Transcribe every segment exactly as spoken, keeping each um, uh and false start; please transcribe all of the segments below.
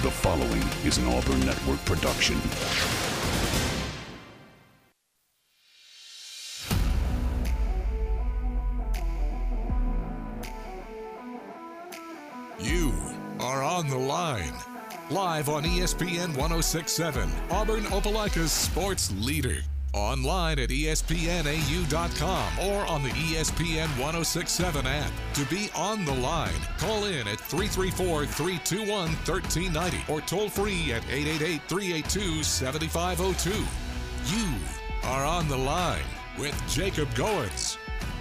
The following is an Auburn Network production. You are on the line. Live on E S P N one oh six point seven, Auburn Opelika's sports leader. Online at E S P N A U dot com or on the E S P N one oh six point seven app. To be on the line, call in at three three four, three two one, one three nine zero or toll free at eight eight eight, three eight two, seven five zero two. You are on the line with Jacob Goins.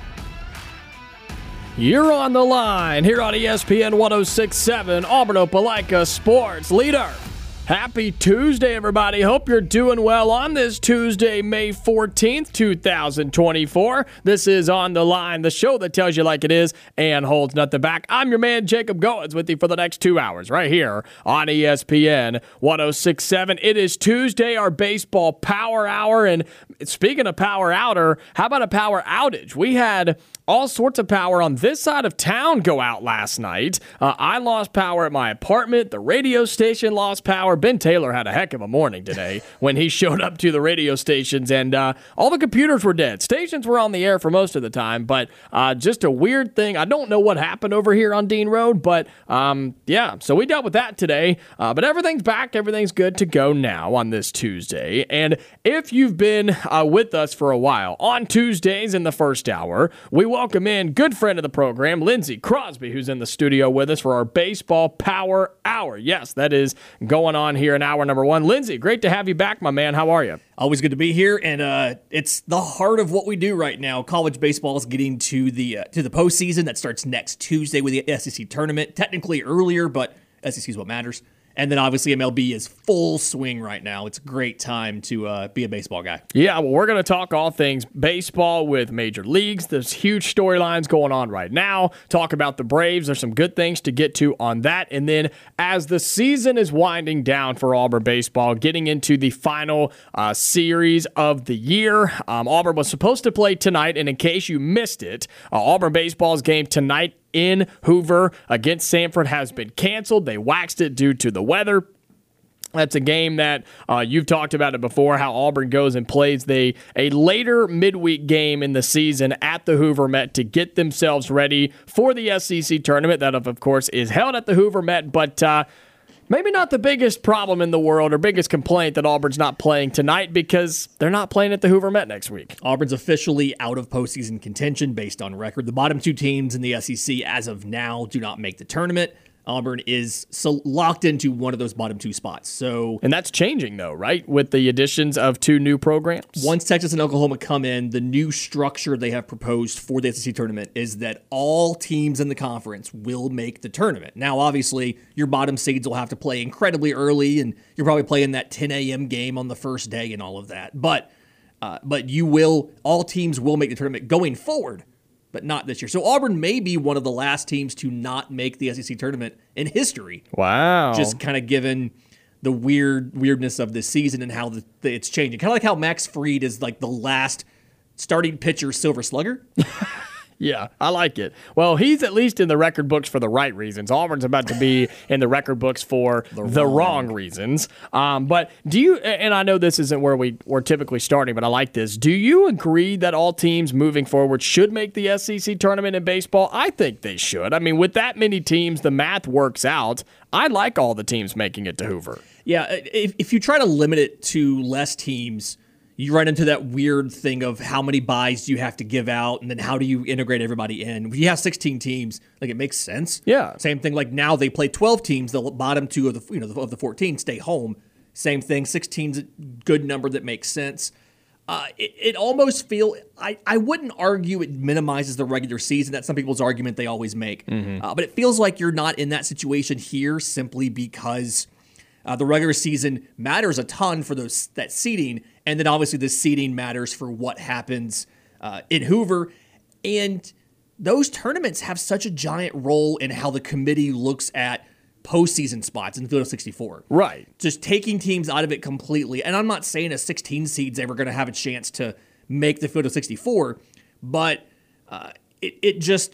You're on the line here on E S P N one oh six point seven, Auburn Opelika sports leader. Happy Tuesday, everybody. Hope you're doing well on this Tuesday, May fourteenth, two thousand twenty-four. This is On the Line, the show that tells you like it is and holds nothing back. I'm your man, Jacob Goins, with you for the next two hours right here on E S P N one oh six point seven. It is Tuesday, our baseball power hour. And speaking of power outer, how about a power outage? We had all sorts of power on this side of town go out last night. Uh, I lost power at my apartment. The radio station lost power. Ben Taylor had a heck of a morning today when he showed up to the radio stations, and uh, all the computers were dead. Stations were on the air for most of the time, but uh, just a weird thing. I don't know what happened over here on Dean Road, but um, yeah, so we dealt with that today. Uh, but everything's back. Everything's good to go now on this Tuesday. And if you've been uh, with us for a while, on Tuesdays in the first hour, we welcome in good friend of the program, Lindsey Crosby, who's in the studio with us for our Baseball Power Hour. Yes, that is going on here in hour number one. Lindsey, great to have you back, my man. How are you? Always good to be here, and uh, it's the heart of what we do right now. College baseball is getting to the uh, to the postseason that starts next Tuesday with the S E C tournament. Technically earlier, but S E C is what matters. And then obviously M L B is full swing right now. It's a great time to uh, be a baseball guy. Yeah, well, we're going to talk all things baseball with major leagues. There's huge storylines going on right now. Talk about the Braves. There's some good things to get to on that. And then as the season is winding down for Auburn baseball, getting into the final uh, series of the year. Um, Auburn was supposed to play tonight, and in case you missed it, uh, Auburn baseball's game tonight in Hoover against Samford has been canceled. They waxed it due to the weather. That's a game that uh, you've talked about it before, how Auburn goes and plays the a later midweek game in the season at the Hoover Met to get themselves ready for the S E C tournament. That, of course, is held at the Hoover Met, but uh, maybe not the biggest problem in the world or biggest complaint that Auburn's not playing tonight because they're not playing at the Hoover Met next week. Auburn's officially out of postseason contention based on record. The bottom two teams in the S E C as of now do not make the tournament. Auburn is so locked into one of those bottom two spots. So, and that's changing, though, right, with the additions of two new programs? Once Texas and Oklahoma come in, the new structure they have proposed for the S E C tournament is that all teams in the conference will make the tournament. Now, obviously, your bottom seeds will have to play incredibly early, and you're probably playing that ten a.m. game on the first day and all of that. But, uh, but you will, all teams will make the tournament going forward, but not this year. So Auburn may be one of the last teams to not make the S E C tournament in history. Wow. Just kind of given the weird weirdness of this season and how the, the, it's changing. Kind of like how Max Fried is like the last starting pitcher Silver Slugger. Yeah, I like it. Well, he's at least in the record books for the right reasons. Auburn's about to be in the record books for the, the wrong. wrong reasons. Um, but do you, and I know this isn't where we, we're typically starting, but I like this. Do you agree that all teams moving forward should make the S E C tournament in baseball? I think they should. I mean, with that many teams, the math works out. I like all the teams making it to Hoover. Yeah, if, if you try to limit it to less teams, you run into that weird thing of how many buys do you have to give out, and then how do you integrate everybody in? If you have sixteen teams, like it makes sense. Yeah. Same thing. Like now they play twelve teams. The bottom two of the you know of the fourteen stay home. Same thing. sixteen's a good number that makes sense. Uh, it, it almost feel I, I wouldn't argue it minimizes the regular season. That's some people's argument they always make. Mm-hmm. Uh, but it feels like you're not in that situation here simply because uh, the regular season matters a ton for those that seeding. And then obviously the seeding matters for what happens uh, in Hoover. And those tournaments have such a giant role in how the committee looks at postseason spots in the field of sixty-four. Right. Just taking teams out of it completely. And I'm not saying a sixteen seed's ever going to have a chance to make the field of sixty-four, but uh, it, it just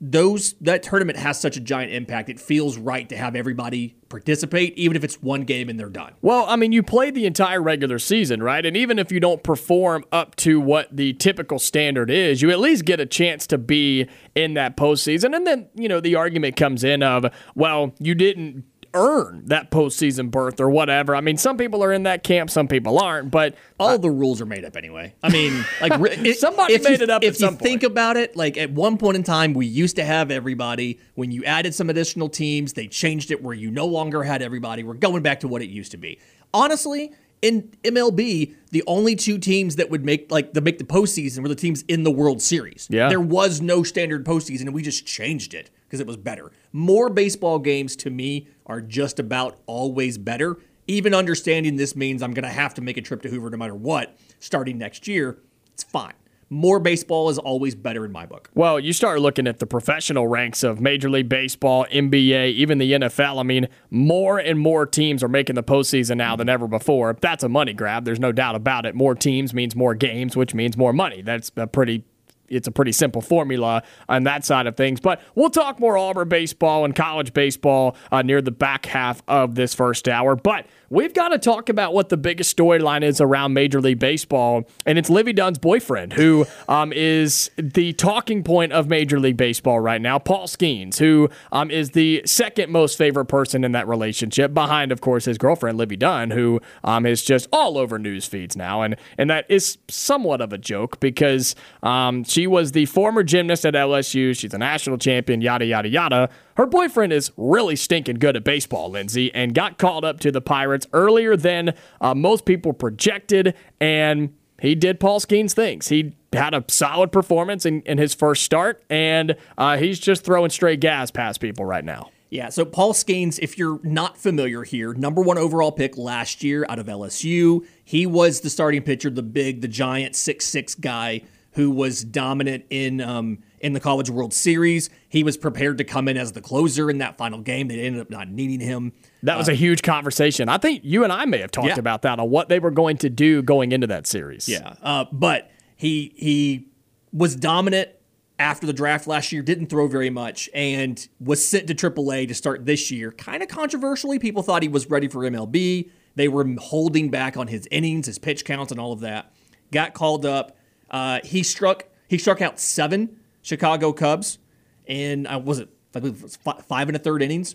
those that tournament has such a giant impact. It feels right to have everybody participate, even if it's one game and they're done. Well, I mean, you played the entire regular season, right? And even if you don't perform up to what the typical standard is, you at least get a chance to be in that postseason. And then, you know, the argument comes in of, well, you didn't earn that postseason berth or whatever. I mean, some people are in that camp, some people aren't, but all the rules are made up anyway. I mean, like it, somebody made you, it up. If at some you point. think about it, like at one point in time, we used to have everybody. When you added some additional teams, they changed it where you no longer had everybody. We're going back to what it used to be. Honestly, in M L B, the only two teams that would make like the make the postseason were the teams in the World Series. Yeah. There was no standard postseason, and we just changed it because it was better. More baseball games to me are just about always better. Even understanding this means I'm going to have to make a trip to Hoover no matter what starting next year, it's fine. More baseball is always better in my book. Well, you start looking at the professional ranks of Major League Baseball, N B A, even the N F L. I mean, more and more teams are making the postseason now than ever before. That's a money grab. There's no doubt about it. More teams means more games, which means more money. That's a pretty It's a pretty simple formula on that side of things. But we'll talk more Auburn baseball and college baseball uh, near the back half of this first hour. But we've got to talk about what the biggest storyline is around Major League Baseball, and it's Livvy Dunn's boyfriend, who um, is the talking point of Major League Baseball right now, Paul Skeens, who um, is the second most favorite person in that relationship, behind, of course, his girlfriend, Livvy Dunn, who um, is just all over news feeds now. And, and that is somewhat of a joke because um, she was the former gymnast at L S U. She's a national champion, yada, yada, yada. Her boyfriend is really stinking good at baseball, Lindsay, and got called up to the Pirates earlier than uh, most people projected, and he did Paul Skeens things. He had a solid performance in, in his first start, and uh, he's just throwing straight gas past people right now. Yeah, so Paul Skeens, if you're not familiar here, number one overall pick last year out of L S U. He was the starting pitcher, the big, the giant six six guy who was dominant in um, in the College World Series. He was prepared to come in as the closer in that final game. They ended up not needing him. That was uh, a huge conversation. I think you and I may have talked yeah. about that on what they were going to do going into that series. Yeah, uh, but he he was dominant after the draft last year, didn't throw very much, and was sent to triple A to start this year. Kind of controversially, people thought he was ready for M L B. They were holding back on his innings, his pitch counts, and all of that. Got called up. Uh, he struck he struck out seven Chicago Cubs, and I uh, was it I believe it was five, five and a third innings,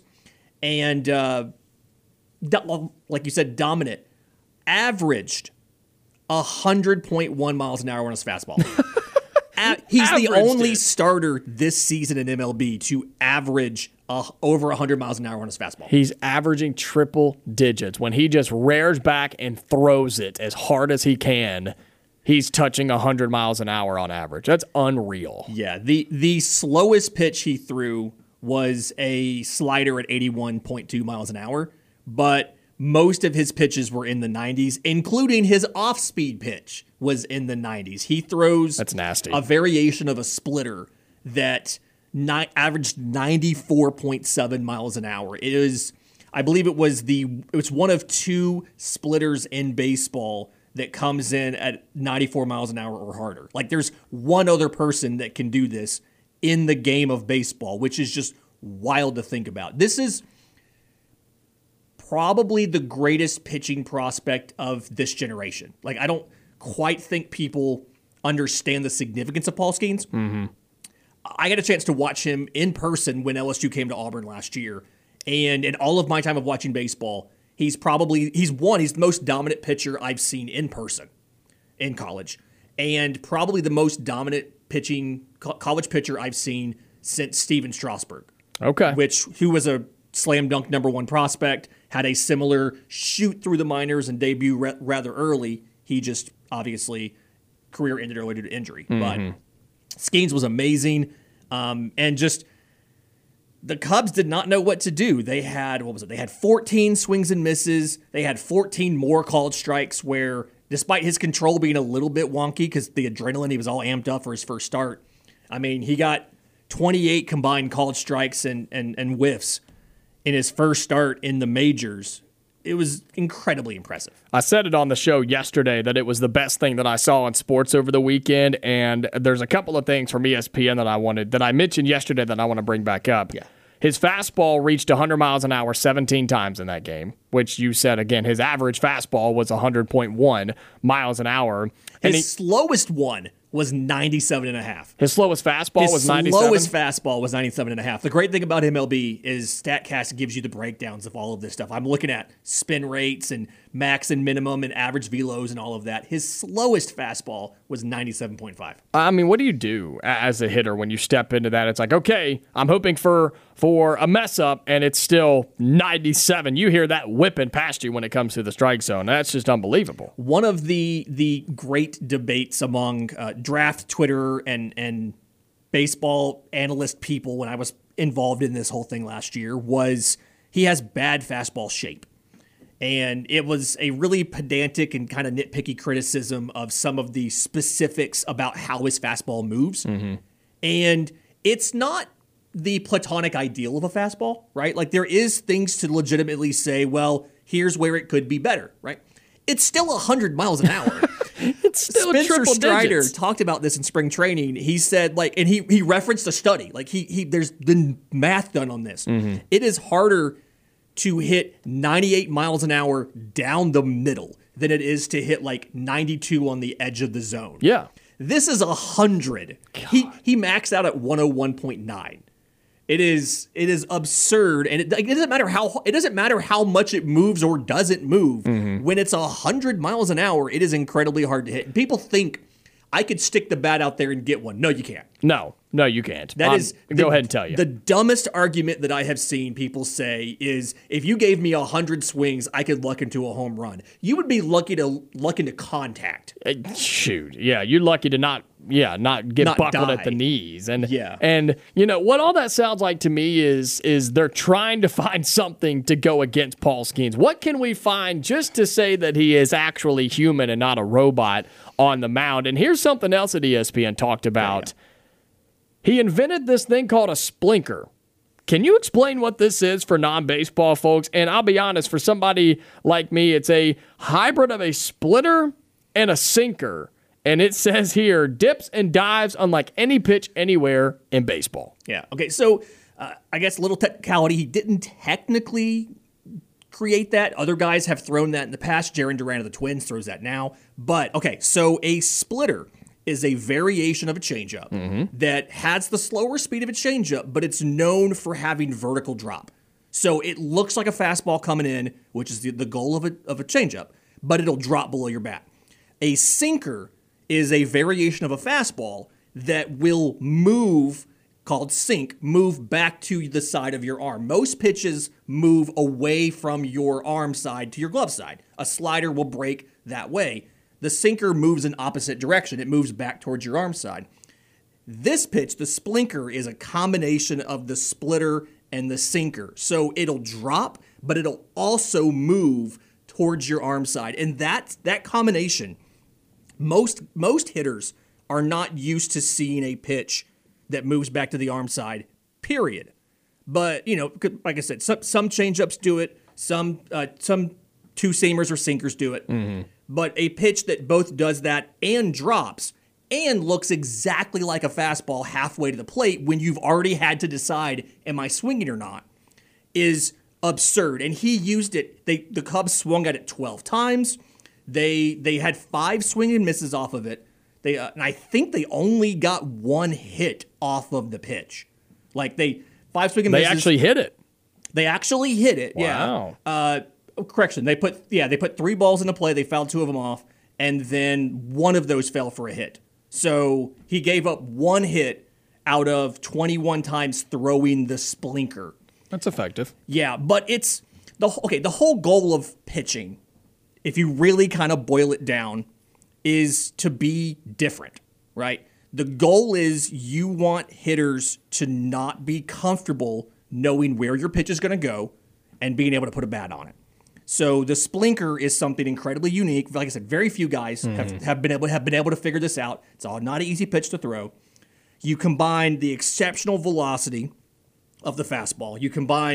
and uh, do, like you said, dominant. Averaged a hundred point one miles an hour on his fastball. At, he's the only it. starter this season in M L B to average uh, over a hundred miles an hour on his fastball. He's averaging triple digits when he just rears back and throws it as hard as he can. He's touching one hundred miles an hour on average. That's unreal. Yeah, the the slowest pitch he threw was a slider at eighty-one point two miles an hour, but most of his pitches were in the nineties, including his off-speed pitch was in the nineties. He throws That's nasty. a variation of a splitter that ni- averaged ninety-four point seven miles an hour. It is, I believe it was the it was one of two splitters in baseball that comes in at ninety-four miles an hour or harder. Like there's one other person that can do this in the game of baseball, which is just wild to think about. This is probably the greatest pitching prospect of this generation. Like I don't quite think people understand the significance of Paul Skeens. Mm-hmm. I got a chance to watch him in person when L S U came to Auburn last year. And in all of my time of watching baseball, He's probably, he's one, he's the most dominant pitcher I've seen in person in college. And probably the most dominant pitching, college pitcher I've seen since Steven Strasburg. Okay. Which, who was a slam dunk number one prospect, had a similar shoot through the minors and debut re- rather early. He just, obviously, career ended early due to injury. Mm-hmm. But Skeens was amazing. Um, and just... The Cubs did not know what to do. They had, what was it? They had fourteen swings and misses. They had fourteen more called strikes where, despite his control being a little bit wonky because the adrenaline, he was all amped up for his first start. I mean, he got twenty-eight combined called strikes and, and, and whiffs in his first start in the majors. it was incredibly impressive. I said it on the show yesterday that it was the best thing that I saw in sports over the weekend, and there's a couple of things from E S P N that I wanted that I mentioned yesterday that I want to bring back up. Yeah. His fastball reached one hundred miles an hour seventeen times in that game, which you said, again, his average fastball was one hundred point one miles an hour. And His he, slowest one was ninety-seven and a half. his slowest fastball His was ninety-seven? slowest fastball was ninety-seven and a half. The great thing about M L B is StatCast gives you the breakdowns of all of this stuff. I'm looking at spin rates and max and minimum and average velos and all of that. His slowest fastball was ninety-seven point five. I mean, what do you do as a hitter when you step into that? It's like, okay, I'm hoping for for a mess up, and it's still ninety-seven. You hear that whipping past you when it comes to the strike zone. That's just unbelievable. One of the the great debates among uh, draft Twitter and and baseball analyst people when I was involved in this whole thing last year was he has bad fastball shape. And it was a really pedantic and kind of nitpicky criticism of some of the specifics about how his fastball moves. Mm-hmm. And it's not the platonic ideal of a fastball, right? Like there is things to legitimately say, well, here's where it could be better, right? It's still one hundred miles an hour. It's still Spencer triple Strider digits. talked about this in spring training. He said, like, and he he referenced a study. Like he he there's been math done on this. Mm-hmm. It is harder to hit ninety-eight miles an hour down the middle than it is to hit like ninety-two on the edge of the zone. Yeah. This is one hundred. He he maxed out at one oh one point nine. It is it is absurd, and it, it doesn't matter how it doesn't matter how much it moves or doesn't move. Mm-hmm. When it's one hundred miles an hour, it is incredibly hard to hit. And people think I could stick the bat out there and get one. No, you can't. No, no, you can't. That Um, is go the, ahead and tell you. The dumbest argument that I have seen people say is if you gave me one hundred swings, I could luck into a home run. You would be lucky to luck into contact. Uh, Shoot, yeah, you're lucky to not, yeah, not get Not buckled die. at the knees, and Yeah. and you know what all that sounds like to me is is they're trying to find something to go against Paul Skeens. What can we find just to say that he is actually human and not a robot on the mound? And here's something else that E S P N talked about. Yeah. He invented this thing called a splinker. Can you explain what this is for non-baseball folks? And I'll be honest, for somebody like me, it's a hybrid of a splitter and a sinker. And it says here, dips and dives unlike any pitch anywhere in baseball. Yeah. Okay. So uh, I guess a little technicality. He didn't technically create that. Other guys have thrown that in the past. Jarren Duran of the Twins throws that now. But okay. So a splitter is a variation of a changeup mm-hmm. that has the slower speed of a changeup, but it's known for having vertical drop. So it looks like a fastball coming in, which is the, the goal of a, of a changeup, but it'll drop below your bat. A sinker is a variation of a fastball that will move, called sink, move back to the side of your arm. Most pitches move away from your arm side to your glove side. A slider will break that way. The sinker moves in opposite direction. It moves back towards your arm side. This pitch, the splinker, is a combination of the splitter and the sinker. So it'll drop, but it'll also move towards your arm side. And that, that combination, most, most hitters are not used to seeing a pitch that moves back to the arm side, period. But, you know, like I said, some, some changeups do it. Some, uh, some two-seamers or sinkers do it. Mm-hmm. But a pitch that both does that and drops and looks exactly like a fastball halfway to the plate when you've already had to decide, am I swinging or not, is absurd. And he used it. They the Cubs swung at it twelve times. They they had five swing and misses off of it. They uh, and I think they only got one hit off of the pitch. Like they five swing and They misses. actually hit it. They actually hit it. Wow. Yeah. Uh, Oh, correction. They put yeah, they put three balls into play. They fouled two of them off, and then one of those fell for a hit. So he gave up one hit out of twenty-one times throwing the splinker. That's effective. Yeah, but it's the okay. The whole goal of pitching, if you really kind of boil it down, is to be different, right? The goal is you want hitters to not be comfortable knowing where your pitch is going to go and being able to put a bat on it. So the splinker is something incredibly unique. Like I said, very few guys mm-hmm. have, have been able have been able to figure this out. It's all not an easy pitch to throw. You combine the exceptional velocity of the fastball. You combine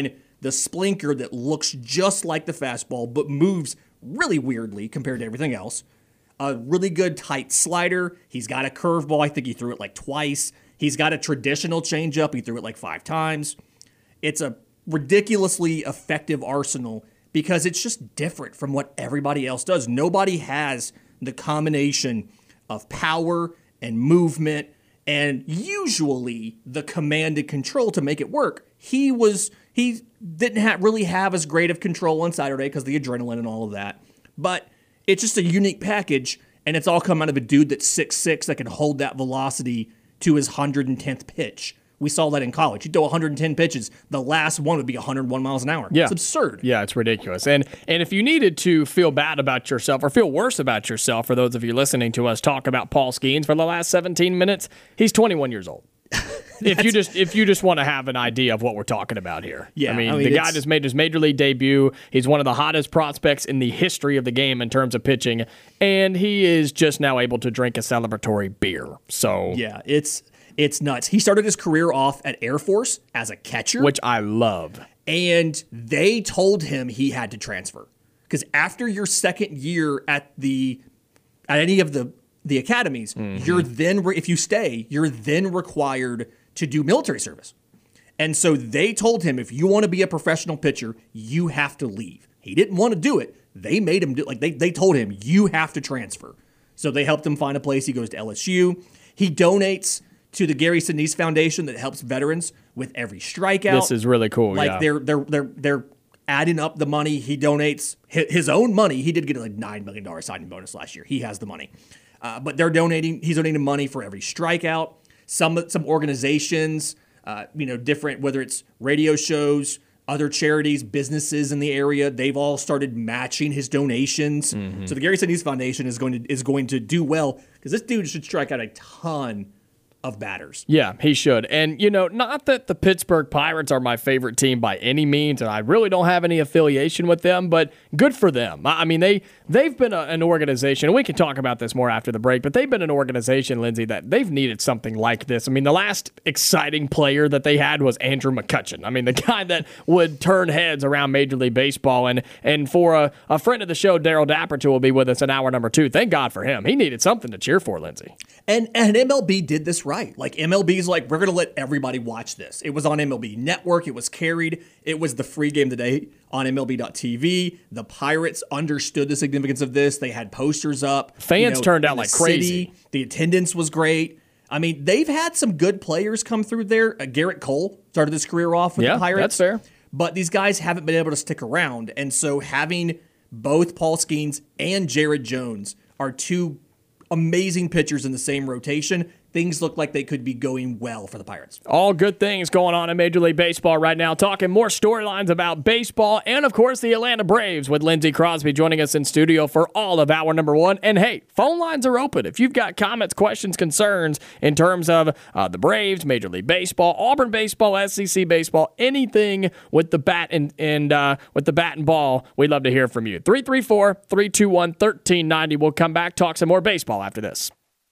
the splinker that looks just like the fastball but moves really weirdly compared to everything else. A really good tight slider. He's got a curveball. I think he threw it like twice. He's got a traditional changeup. He threw it like five times. It's a ridiculously effective arsenal because it's just different from what everybody else does. Nobody has the combination of power and movement and usually the command and control to make it work. He was he didn't have, really have as great of control on Saturday because of the adrenaline and all of that. But it's just a unique package, and it's all come out of a dude that's six six that can hold that velocity to his one hundred tenth pitch. We saw that in college. You throw one hundred ten pitches, the last one would be one hundred one miles an hour. Yeah. It's absurd. Yeah, it's ridiculous. And and if you needed to feel bad about yourself or feel worse about yourself, for those of you listening to us talk about Paul Skeens for the last seventeen minutes, he's twenty-one years old. if you just if you just want to have an idea of what we're talking about here. Yeah, I mean, I mean, the guy it's- just made his major league debut. He's one of the hottest prospects in the history of the game in terms of pitching, and he is just now able to drink a celebratory beer. So Yeah, it's it's nuts. He started his career off at Air Force as a catcher, which I love. and they told him he had to transfer because after your second year at the at any of the the academies, Mm-hmm. you're then re- if you stay, you're then required to do military service. And so they told him, if you want to be a professional pitcher, you have to leave. He didn't want to do it. They made him do like they they told him you have to transfer. So they helped him find a place. He goes to L S U. He donates to the Gary Sinise Foundation that helps veterans with every strikeout. This is really cool. Like yeah. they're they're they're they're adding up the money. He donates hi- his own money. He did get a like nine million dollar signing bonus last year. He has the money, uh, but they're donating. He's donating money for every strikeout. Some some organizations, uh, you know, different whether it's radio shows, other charities, businesses in the area, they've all started matching his donations. Mm-hmm. So the Gary Sinise Foundation is going to is going to do well because this dude should strike out a ton of batters. Yeah, he should. And, you know, not that the Pittsburgh Pirates are my favorite team by any means, and I really don't have any affiliation with them, but good for them. I mean, they, they've been a, an organization, and we can talk about this more after the break, but they've been an organization, Lindsay, that they've needed something like this. I mean, the last exciting player that they had was Andrew McCutchen. I mean, the guy that would turn heads around Major League Baseball. And, and for a, a friend of the show, Daryl Dapperton, will be with us in hour number two. Thank God for him. He needed something to cheer for, Lindsay. And and M L B did this right. Like M L B's like, we're going to let everybody watch this. It was on M L B Network. It was carried. It was the free game today on M L B dot T V. The Pirates understood the significance of this. They had posters up. Fans turned out in the like crazy. city. The attendance was great. I mean, they've had some good players come through there. Uh, Garrett Cole started his career off with Yeah, the Pirates. that's fair. But these guys haven't been able to stick around. And so having both Paul Skeens and Jared Jones are two amazing pitchers in the same rotation. Things look like they could be going well for the Pirates. All good things going on in Major League Baseball right now. Talking more storylines about baseball and, of course, the Atlanta Braves with Lindsey Crosby joining us in studio for all of hour number one. And, hey, phone lines are open. If you've got comments, questions, concerns in terms of uh, the Braves, Major League Baseball, Auburn baseball, S E C baseball, anything with the bat and, and uh, with the bat and ball, we'd love to hear from you. three three four, three two one, one three nine zero. We'll come back, talk some more baseball after this.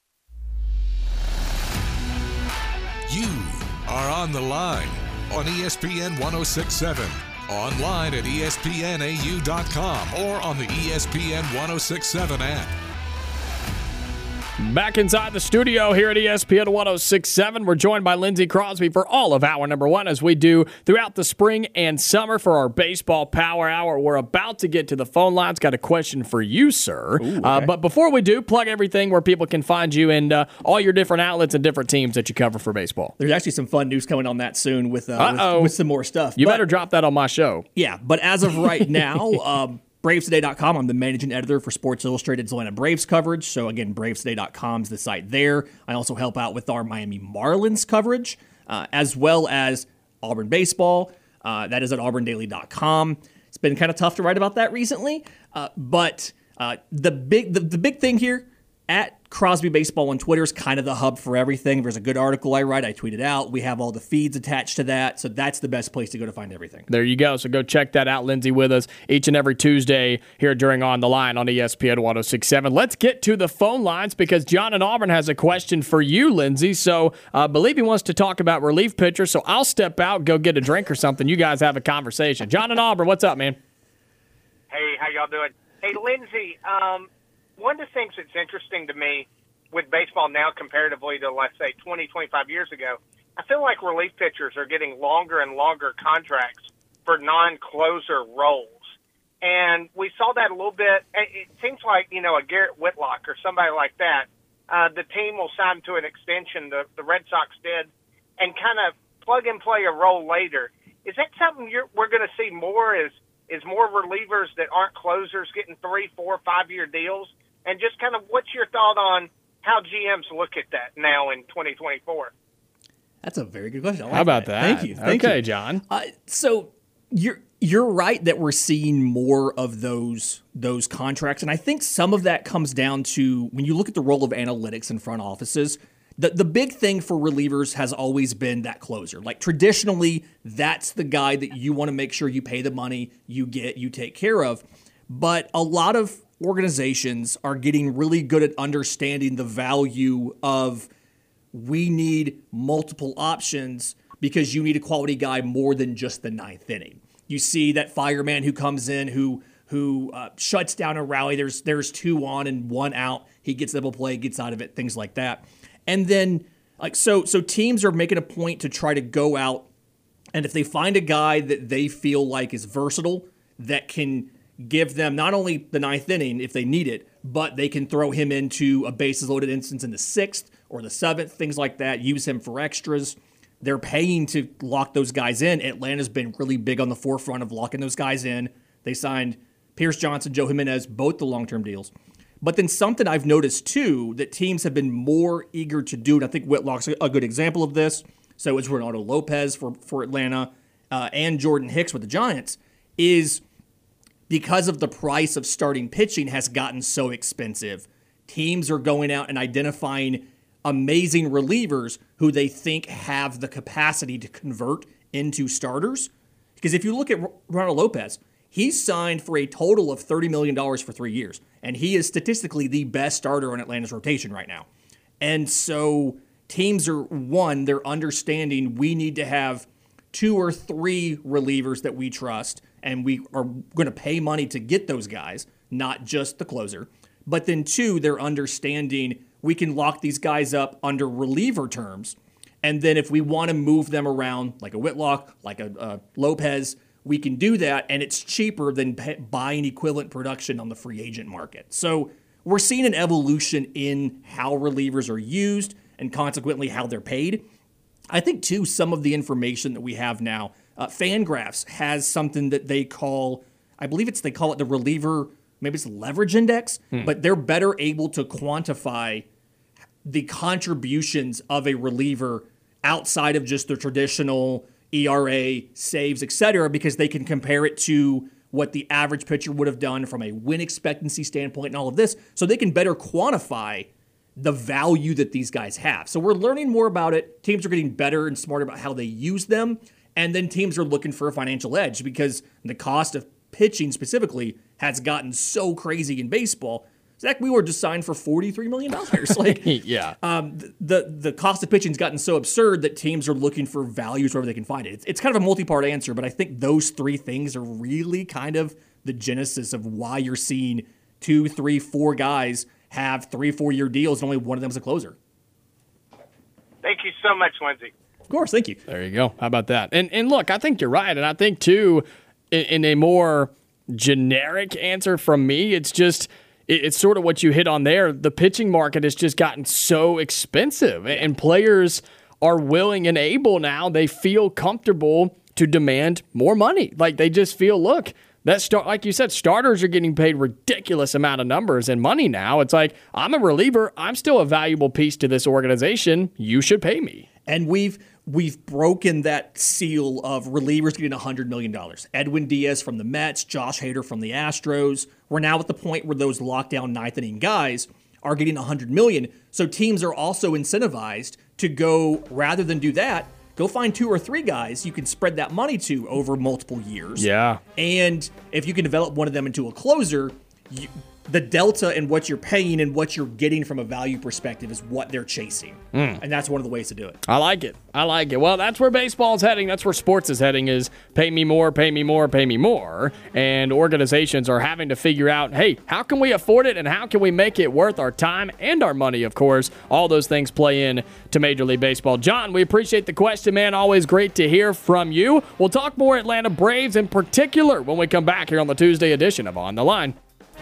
You are on the line on E S P N one oh six point seven, online at E S P N A U dot com, or on the E S P N one oh six point seven app. Back inside the studio here at E S P N one oh six point seven, we're joined by Lindsey Crosby for all of hour number one, as we do throughout the spring and summer for our Baseball Power Hour. We're about to get to the phone lines. Got a question for you, sir. Ooh, okay. uh, but before we do, plug everything where people can find you and uh, all your different outlets and different teams that you cover for baseball. There's actually some fun news coming on that soon with, uh, Uh-oh. with, with some more stuff. You But- better drop that on my show. Yeah, but as of right now, um, Braves Today dot com, I'm the managing editor for Sports Illustrated's Atlanta Braves coverage. So again, Braves Today dot com is the site there. I also help out with our Miami Marlins coverage, uh, as well as Auburn baseball. Uh, that is at Auburn Daily dot com. It's been kind of tough to write about that recently, uh, but uh, the big the, the big thing here, at Crosby Baseball on Twitter is kind of the hub for everything. There's a good article I write. I tweet it out. We have all the feeds attached to that. So that's the best place to go to find everything. There you go. So go check that out. Lindsey with us each and every Tuesday here during On the Line on E S P N ten sixty-seven. Let's get to the phone lines because John in Auburn has a question for you, Lindsey. So I uh, believe he wants to talk about relief pitchers. So I'll step out, go get a drink or something. You guys have a conversation. John in Auburn, what's up, man? Hey, how y'all doing? Hey, Lindsey, um, one of the things that's interesting to me with baseball now comparatively to, let's say, twenty, twenty-five years ago, I feel like relief pitchers are getting longer and longer contracts for non-closer roles. And we saw that a little bit. It seems like, you know, a Garrett Whitlock or somebody like that, uh, the team will sign to an extension, the, the Red Sox did, and kind of plug and play a role later. Is that something you're, we're going to see more is, is more relievers that aren't closers getting three, four, five-year deals? And just kind of what's your thought on how G Ms look at that now in twenty twenty-four? That's a very good question. I like How about that? that? Thank you. Thank okay, you. John. Uh, so you're you're right that we're seeing more of those those contracts, and I think some of that comes down to when you look at the role of analytics in front offices. The the big thing for relievers has always been that closer. Like traditionally, that's the guy that you want to make sure you pay the money, you get, you take care of. But a lot of organizations are getting really good at understanding the value of we need multiple options because you need a quality guy more than just the ninth inning. You see that fireman who comes in who who uh, shuts down a rally. There's there's two on and one out. He gets double play, gets out of it, things like that. And then like so so teams are making a point to try to go out, and if they find a guy that they feel like is versatile, that can give them not only the ninth inning if they need it, but they can throw him into a bases loaded instance in the sixth or the seventh, things like that, use him for extras. They're paying to lock those guys in. Atlanta's been really big on the forefront of locking those guys in. They signed Pierce Johnson, Joe Jimenez, both the long-term deals. But then something I've noticed, too, that teams have been more eager to do, and I think Whitlock's a good example of this, so is Renato Lopez for, for Atlanta uh, and Jordan Hicks with the Giants, is because of the price of starting pitching has gotten so expensive, teams are going out and identifying amazing relievers who they think have the capacity to convert into starters. Because if you look at Renato Lopez, he's signed for a total of thirty million dollars for three years, and he is statistically the best starter on Atlanta's rotation right now. And so teams are, one, they're understanding we need to have two or three relievers that we trust, and we are going to pay money to get those guys, not just the closer. But then two, they're understanding we can lock these guys up under reliever terms, and then if we want to move them around, like a Whitlock, like a, a Lopez, we can do that, and it's cheaper than pay, buying equivalent production on the free agent market. So we're seeing an evolution in how relievers are used and consequently how they're paid. I think, too, some of the information that we have now, uh, Fangraphs has something that they call, I believe it's they call it the reliever, maybe it's leverage index, hmm. but they're better able to quantify the contributions of a reliever outside of just the traditional E R A, saves, et cetera, because they can compare it to what the average pitcher would have done from a win expectancy standpoint and all of this, so they can better quantify the value that these guys have. So we're learning more about it. Teams are getting better and smarter about how they use them, and then teams are looking for a financial edge because the cost of pitching specifically has gotten so crazy in baseball. Zach Wheeler just signed for forty-three million dollars. Like, yeah. Um, the the cost of pitching's gotten so absurd that teams are looking for values wherever they can find it. It's, it's kind of a multi-part answer, but I think those three things are really kind of the genesis of why you're seeing two, three, four guys have three, four-year deals, and only one of them is a closer. Thank you so much, Lindsey. Of course, thank you. There you go. How about that? And and look, I think you're right, and I think, too, in, in a more generic answer from me, it's just – it's sort of what you hit on there. The pitching market has just gotten so expensive, and players are willing and able now. They feel comfortable to demand more money. Like they just feel, look, that start, like you said, starters are getting paid ridiculous amount of numbers and money now. It's like, I'm a reliever. I'm still a valuable piece to this organization. You should pay me. And we've we've broken that seal of relievers getting one hundred million dollars. Edwin Diaz from the Mets, Josh Hader from the Astros. We're now at the point where those lockdown ninth inning guys are getting one hundred million dollars. So teams are also incentivized to go, rather than do that, go find two or three guys you can spread that money to over multiple years. Yeah. And if you can develop one of them into a closer, you, the delta in what you're paying and what you're getting from a value perspective is what they're chasing. Mm. And that's one of the ways to do it. I like it. I like it. Well, that's where baseball's heading. That's where sports is heading, is pay me more, pay me more, pay me more. And organizations are having to figure out, hey, how can we afford it and how can we make it worth our time and our money, of course. All those things play in to Major League Baseball. John, we appreciate the question, man. Always great to hear from you. We'll talk more Atlanta Braves in particular when we come back here on the Tuesday edition of On the Line.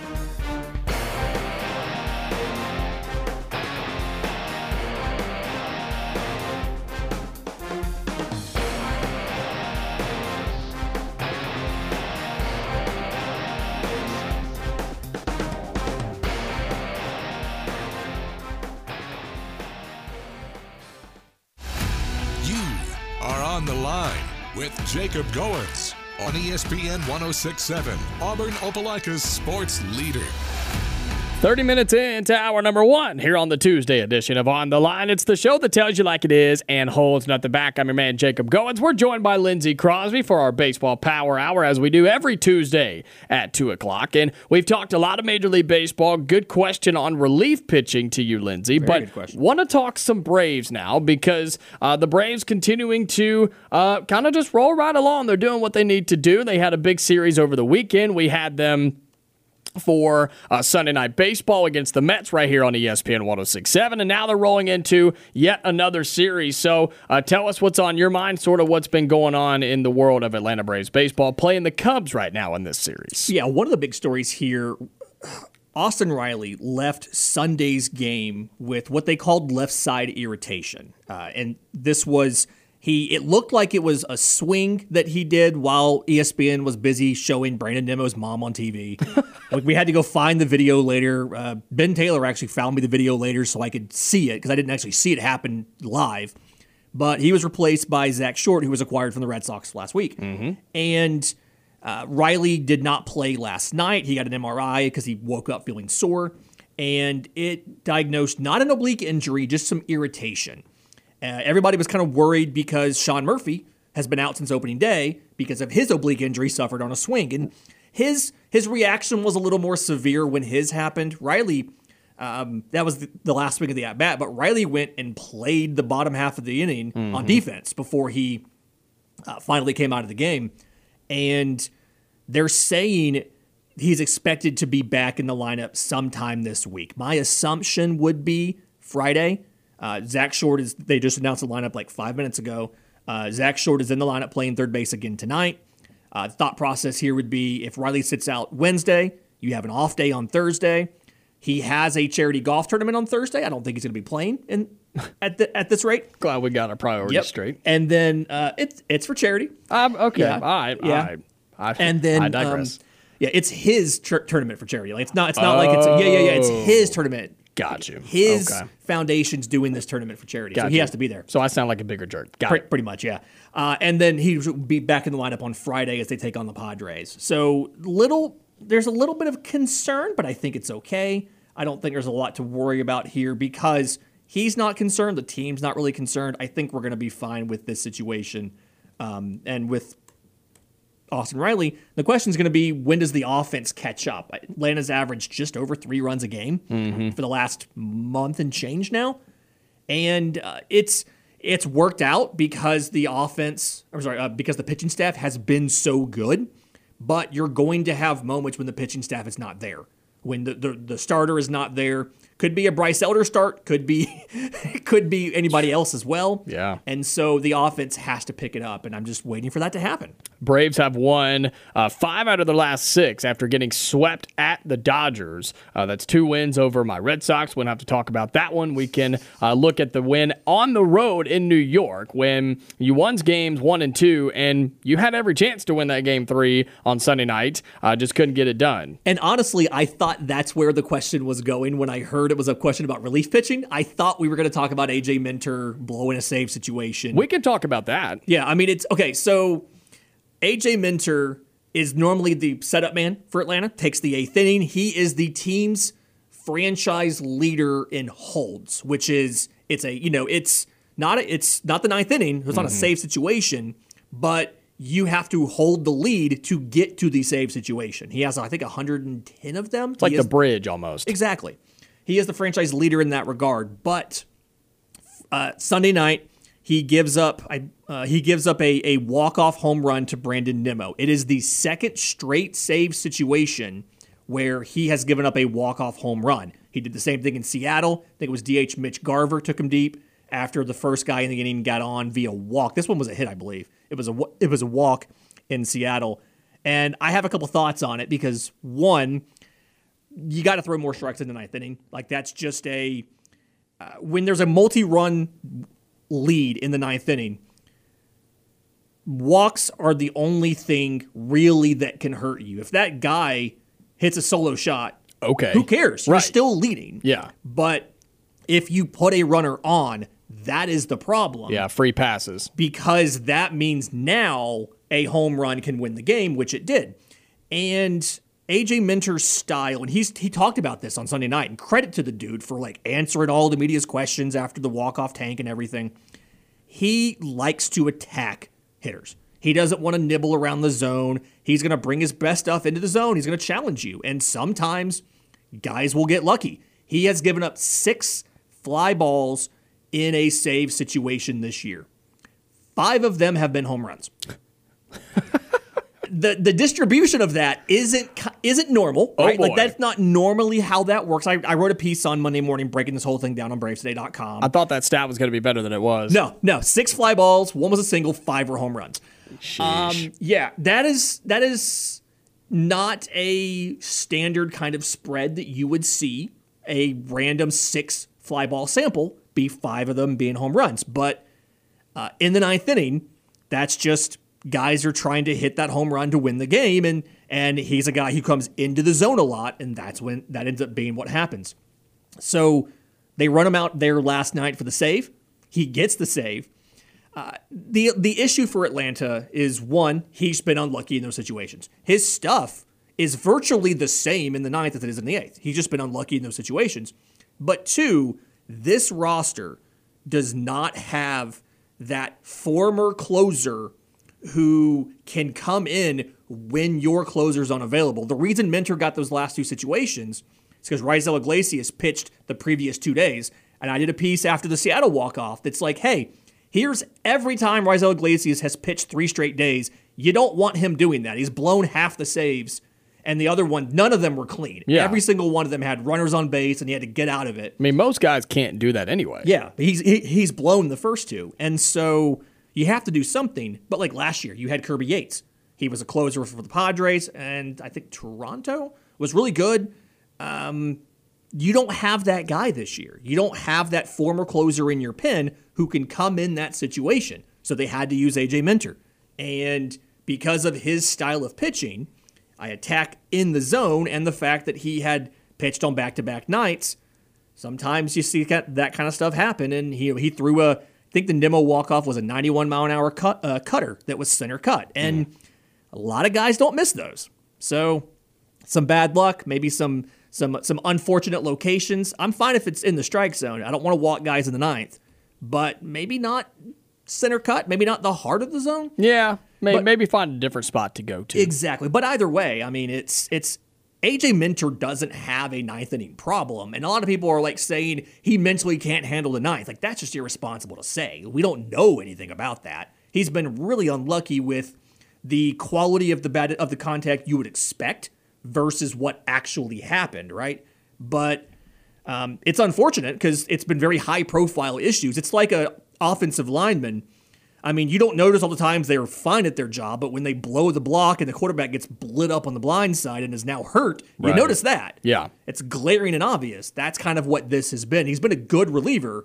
On the Line with Jacob Goins on E S P N one oh six point seven, Auburn Opelika's sports leader. thirty minutes into hour number one here on the Tuesday edition of On the Line. It's the show that tells you like it is and holds nothing back. I'm your man, Jacob Goins. We're joined by Lindsey Crosby for our Baseball Power Hour, as we do every Tuesday at two o'clock. And we've talked a lot of Major League Baseball. Good question on relief pitching to you, Lindsey. Very but want to talk some Braves now, because uh, the Braves continuing to uh, kind of just roll right along. They're doing what they need to do. They had a big series over the weekend. We had them for uh, Sunday Night Baseball against the Mets right here on E S P N one oh six point seven, and now they're rolling into yet another series. So uh, tell us what's on your mind, sort of what's been going on in the world of Atlanta Braves baseball, playing the Cubs right now in this series. Yeah, one of the big stories here, Austin Riley left Sunday's game with what they called left side irritation. Uh, and this was... He it looked like it was a swing that he did while E S P N was busy showing Brandon Nimmo's mom on T V. We had to go find the video later. Uh, Ben Taylor actually found me the video later so I could see it, because I didn't actually see it happen live. But he was replaced by Zach Short, who was acquired from the Red Sox last week. Mm-hmm. And uh, Riley did not play last night. He got an M R I because he woke up feeling sore. And it diagnosed not an oblique injury, just some irritation. Uh, everybody was kind of worried because Sean Murphy has been out since opening day because of his oblique injury suffered on a swing. And his his reaction was a little more severe when his happened. Riley, um, that was the, the last swing of the at-bat, but Riley went and played the bottom half of the inning mm-hmm. on defense before he uh, finally came out of the game. And they're saying he's expected to be back in the lineup sometime this week. My assumption would be Friday. Uh, Zach Short is, they just announced the lineup like five minutes ago. Uh, Zach Short is in the lineup playing third base again tonight. Uh, the thought process here would be if Riley sits out Wednesday, you have an off day on Thursday. He has a charity golf tournament on Thursday. I don't think he's going to be playing in, at the, at this rate. Glad we got our priorities yep. straight. And then uh, it's it's for charity. Um, okay, yeah. all right, yeah. all right. I, and then I digress. Um, yeah, it's his tur- tournament for charity. Like it's not. It's not oh. like it's. A, yeah, yeah, yeah. It's his tournament. Got you. His okay. foundation's doing this tournament for charity, Got so he you. has to be there. So I sound like a bigger jerk. Got Pre- it. Pretty much, yeah. Uh, and then he will be back in the lineup on Friday as they take on the Padres. So little, there's a little bit of concern, but I think it's okay. I don't think there's a lot to worry about here because he's not concerned. The team's not really concerned. I think we're going to be fine with this situation. Um, and with Austin Riley, the question is going to be, when does the offense catch up? Atlanta's averaged just over three runs a game mm-hmm. for the last month and change now. And uh, it's it's worked out because the offense, I'm sorry, uh, because the pitching staff has been so good, but you're going to have moments when the pitching staff is not there. When the, the, the starter is not there. Could be a Bryce Elder start, could be could be anybody else as well. Yeah. And so the offense has to pick it up, and I'm just waiting for that to happen. Braves have won uh, five out of their last six after getting swept at the Dodgers. Uh, that's two wins over my Red Sox. We don't have to talk about that one. We can uh, look at the win on the road in New York when you won games one and two, and you had every chance to win that game three on Sunday night. Uh, just couldn't get it done. And honestly, I thought that's where the question was going when I heard it was a question about relief pitching. I thought we were going to talk about A J Minter blowing a save situation. We can talk about that. Yeah, I mean, it's okay. So A J Minter is normally the setup man for Atlanta, takes the eighth inning. He is the team's franchise leader in holds, which is it's a you know it's not a, it's not the ninth inning. It's not mm-hmm. a save situation, but you have to hold the lead to get to the save situation. He has, I think, one hundred ten of them. It's like is, the bridge almost. Exactly. He is the franchise leader in that regard. But uh, Sunday night, he gives up I, uh, he gives up a, a walk-off home run to Brandon Nimmo. It is the second straight save situation where he has given up a walk-off home run. He did the same thing in Seattle. I think it was D H Mitch Garver took him deep after the first guy in the inning got on via walk. This one was a hit, I believe. It was a it was a walk in Seattle. And I have a couple thoughts on it because, one, you got to throw more strikes in the ninth inning. Like, that's just a uh, – when there's a multi-run lead in the ninth inning, walks are the only thing really that can hurt you. If that guy hits a solo shot, okay, who cares? You're right. still leading. Yeah. But if you put a runner on, that is the problem. Yeah, free passes. Because that means now a home run can win the game, which it did. And A J Minter's style, and he's he talked about this on Sunday night, and credit to the dude for like answering all the media's questions after the walk-off tank and everything. He likes to attack hitters. He doesn't want to nibble around the zone. He's going to bring his best stuff into the zone. He's going to challenge you. And sometimes guys will get lucky. He has given up six fly balls in a save situation this year. Five of them have been home runs. the The distribution of that isn't isn't normal, oh right? Boy. Like, that's not normally how that works. I, I wrote a piece on Monday morning breaking this whole thing down on Braves Today dot com. I thought that stat was going to be better than it was. No, no. Six fly balls, one was a single, five were home runs. Um, yeah, that is that is not a standard kind of spread that you would see a random six fly ball sample be five of them being home runs. But uh, in the ninth inning, that's just guys are trying to hit that home run to win the game, and and he's a guy who comes into the zone a lot, and that's when that ends up being what happens. So they run him out there last night for the save. He gets the save. Uh, the the issue for Atlanta is, one, he's been unlucky in those situations. His stuff is virtually the same in the ninth as it is in the eighth. He's just been unlucky in those situations. But two, this roster does not have that former closer who can come in when your closer's unavailable. The reason Minter got those last two situations is because Raisel Iglesias pitched the previous two days, and I did a piece after the Seattle walk-off that's like, hey, here's every time Raisel Iglesias has pitched three straight days, you don't want him doing that. He's blown half the saves, and the other one, none of them were clean. Yeah. Every single one of them had runners on base, and he had to get out of it. I mean, most guys can't do that anyway. Yeah, but he's he, he's blown the first two, and so you have to do something. But like last year, you had Kirby Yates. He was a closer for the Padres, and I think Toronto was really good. Um, you don't have that guy this year. You don't have that former closer in your pen who can come in that situation. So they had to use A J Minter. And because of his style of pitching, I attack in the zone, and the fact that he had pitched on back-to-back nights, sometimes you see that, that kind of stuff happen. And he he threw a, I think the Nimmo walk-off was a ninety-one mile an hour cut, uh, cutter that was center cut. And mm. a lot of guys don't miss those. So some bad luck, maybe some some some unfortunate locations. I'm fine if it's in the strike zone. I don't want to walk guys in the ninth, but maybe not center cut, maybe not the heart of the zone. Yeah, maybe, but, maybe find a different spot to go to. Exactly. But either way, I mean, it's it's A J Minter doesn't have a ninth inning problem. And a lot of people are like saying he mentally can't handle the ninth. Like, that's just irresponsible to say. We don't know anything about that. He's been really unlucky with the quality of the bat, of the contact you would expect versus what actually happened, right? But um, it's unfortunate because it's been very high-profile issues. It's like a offensive lineman. I mean, you don't notice all the times they're fine at their job, but when they blow the block and the quarterback gets lit up on the blind side and is now hurt, you right. notice that. Yeah. It's glaring and obvious. That's kind of what this has been. He's been a good reliever.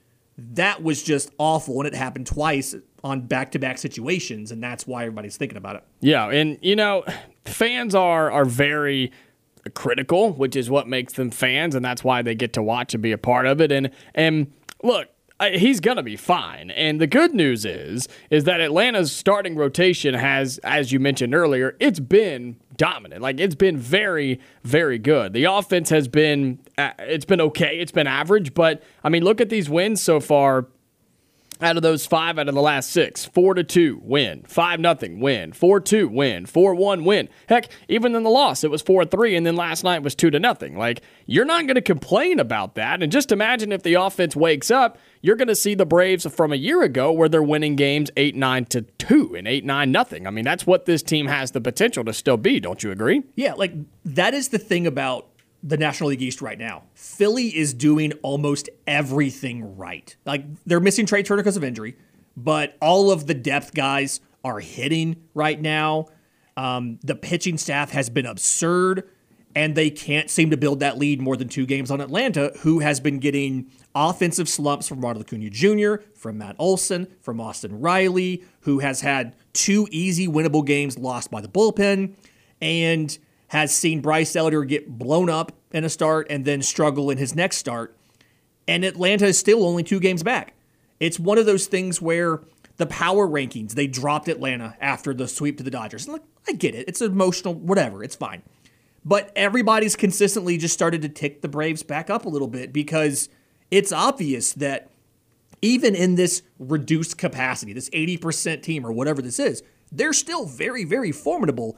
That was just awful, and it happened twice on back-to-back situations, and that's why everybody's thinking about it. Yeah, and, you know, fans are are very critical, which is what makes them fans, and that's why they get to watch and be a part of it. And, and look, he's going to be fine. And the good news is, is that Atlanta's starting rotation has, as you mentioned earlier, it's been dominant. Like, it's been very, very good. The offense has been, uh, it's been okay. It's been average. But, I mean, look at these wins so far. Out of those five out of the last six, four to two win, five nothing win, four two win, four one win. Heck, even in the loss, it was four three, and then last night was two to nothing. Like, you're not going to complain about that. And just imagine if the offense wakes up, you're going to see the Braves from a year ago where they're winning games eight nine to two and eight nine nothing. I mean, that's what this team has the potential to still be. Don't you agree? Yeah, like that is the thing about the National League East right now. Philly is doing almost everything right. Like, they're missing Trey Turner because of injury, but all of the depth guys are hitting right now. Um, the pitching staff has been absurd, and they can't seem to build that lead more than two games on Atlanta, who has been getting offensive slumps from Ronald Acuna Junior, from Matt Olson, from Austin Riley, who has had two easy winnable games lost by the bullpen, and has seen Bryce Elder get blown up in a start and then struggle in his next start. And Atlanta is still only two games back. It's one of those things where the power rankings, they dropped Atlanta after the sweep to the Dodgers. And look, I get it. It's emotional, whatever. It's fine. But everybody's consistently just started to tick the Braves back up a little bit because it's obvious that even in this reduced capacity, this eighty percent team or whatever this is, they're still very, very formidable.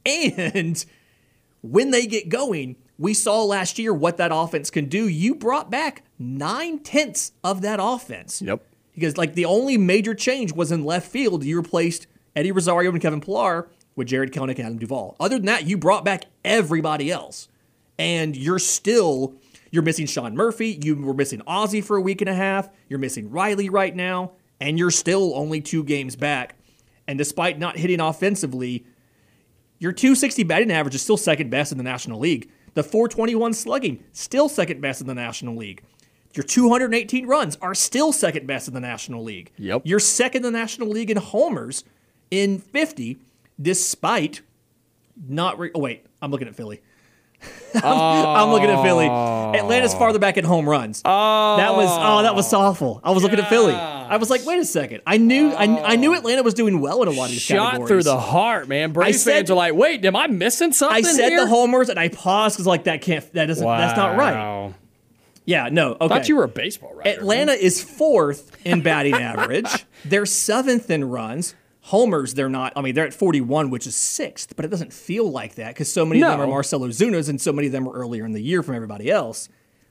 And when they get going, we saw last year what that offense can do. You brought back nine-tenths of that offense. Yep. Because, like, the only major change was in left field. You replaced Eddie Rosario and Kevin Pillar with Jared Kelenic and Adam Duvall. Other than that, you brought back everybody else. And you're still, you're missing Sean Murphy. You were missing Ozzie for a week and a half. You're missing Riley right now. And you're still only two games back. And despite not hitting offensively, your two sixty batting average is still second best in the National League. The four twenty-one slugging, still second best in the National League. Your two hundred eighteen runs are still second best in the National League. Yep. You're second in the National League in homers in fifty, despite not... Re- oh, wait. I'm looking at Philly. I'm, oh. I'm looking at Philly. Atlanta's farther back in home runs. Oh. That was oh, that was awful. I was looking at Philly. I was like, wait a second. I knew oh. I, I knew Atlanta was doing well in a lot of these Shot categories. through the heart, man. Braves said, fans are like, wait, am I missing something I said here? the homers and I paused because like that can't that doesn't wow. that's not right. Yeah, no. Okay. I thought you were a baseball writer. Atlanta man. is fourth in batting average. They're seventh in runs. Homers, they're not. I mean, they're at forty-one, which is sixth, but it doesn't feel like that because so many no. of them are Marcell Ozunas and so many of them were earlier in the year from everybody else.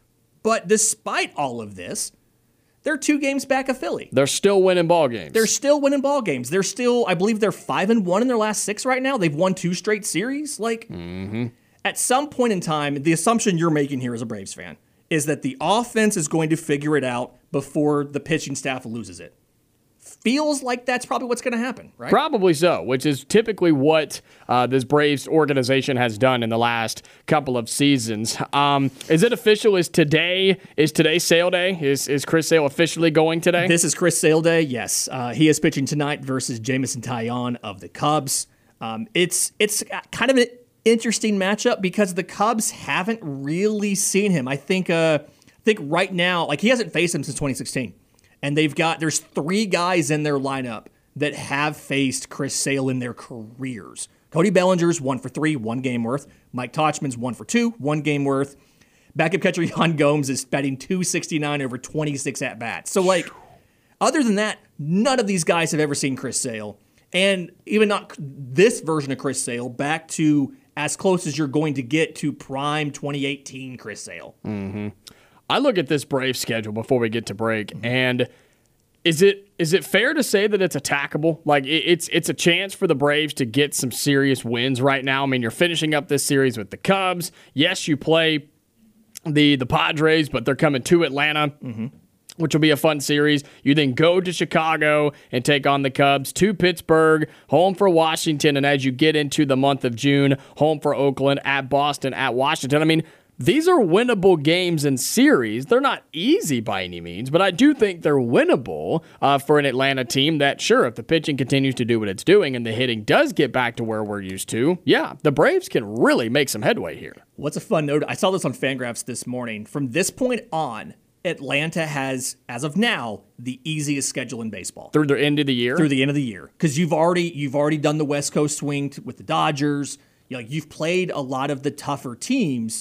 But despite all of this, they're two games back of Philly. They're still winning ball games. They're still winning ball games. They're still, I believe they're five and one in their last six right now. They've won two straight series. Like, mm-hmm. at some point in time, the assumption you're making here as a Braves fan is that the offense is going to figure it out before the pitching staff loses it. Feels like that's probably what's going to happen, right? Probably so, which is typically what uh, this Braves organization has done in the last couple of seasons. Um, is it official? Is today is today Sale Day? Is is Chris Sale officially going today? This is Chris Sale Day. Yes, uh, he is pitching tonight versus Jameson Taillon of the Cubs. Um, it's it's kind of an interesting matchup because the Cubs haven't really seen him. I think uh, I think right now, like he hasn't faced him since twenty sixteen. And they've got, there's three guys in their lineup that have faced Chris Sale in their careers. Cody Bellinger's one for three, one game worth. Mike Tauchman's one for two, one game worth. Backup catcher Yan Gomes is batting two sixty-nine over twenty-six at-bats. So, like, other than that, none of these guys have ever seen Chris Sale. And even not this version of Chris Sale, back to as close as you're going to get to prime twenty eighteen Chris Sale. Mm-hmm. I look at this Braves schedule before we get to break, and is it is it fair to say that it's attackable? Like, it's it's a chance for the Braves to get some serious wins right now. I mean, you're finishing up this series with the Cubs. Yes, you play the, the Padres, but they're coming to Atlanta, mm-hmm. which will be a fun series. You then go to Chicago and take on the Cubs, to Pittsburgh, home for Washington, and as you get into the month of June, home for Oakland, at Boston, at Washington. I mean, these are winnable games and series. They're not easy by any means, but I do think they're winnable uh, for an Atlanta team that, sure, if the pitching continues to do what it's doing and the hitting does get back to where we're used to, yeah, the Braves can really make some headway here. What's a fun note? I saw this on Fangraphs this morning. From this point on, Atlanta has, as of now, the easiest schedule in baseball. Through the end of the year? Through the end of the year. Because you've already, you've already done the West Coast swing t- with the Dodgers. you know, you've played a lot of the tougher teams,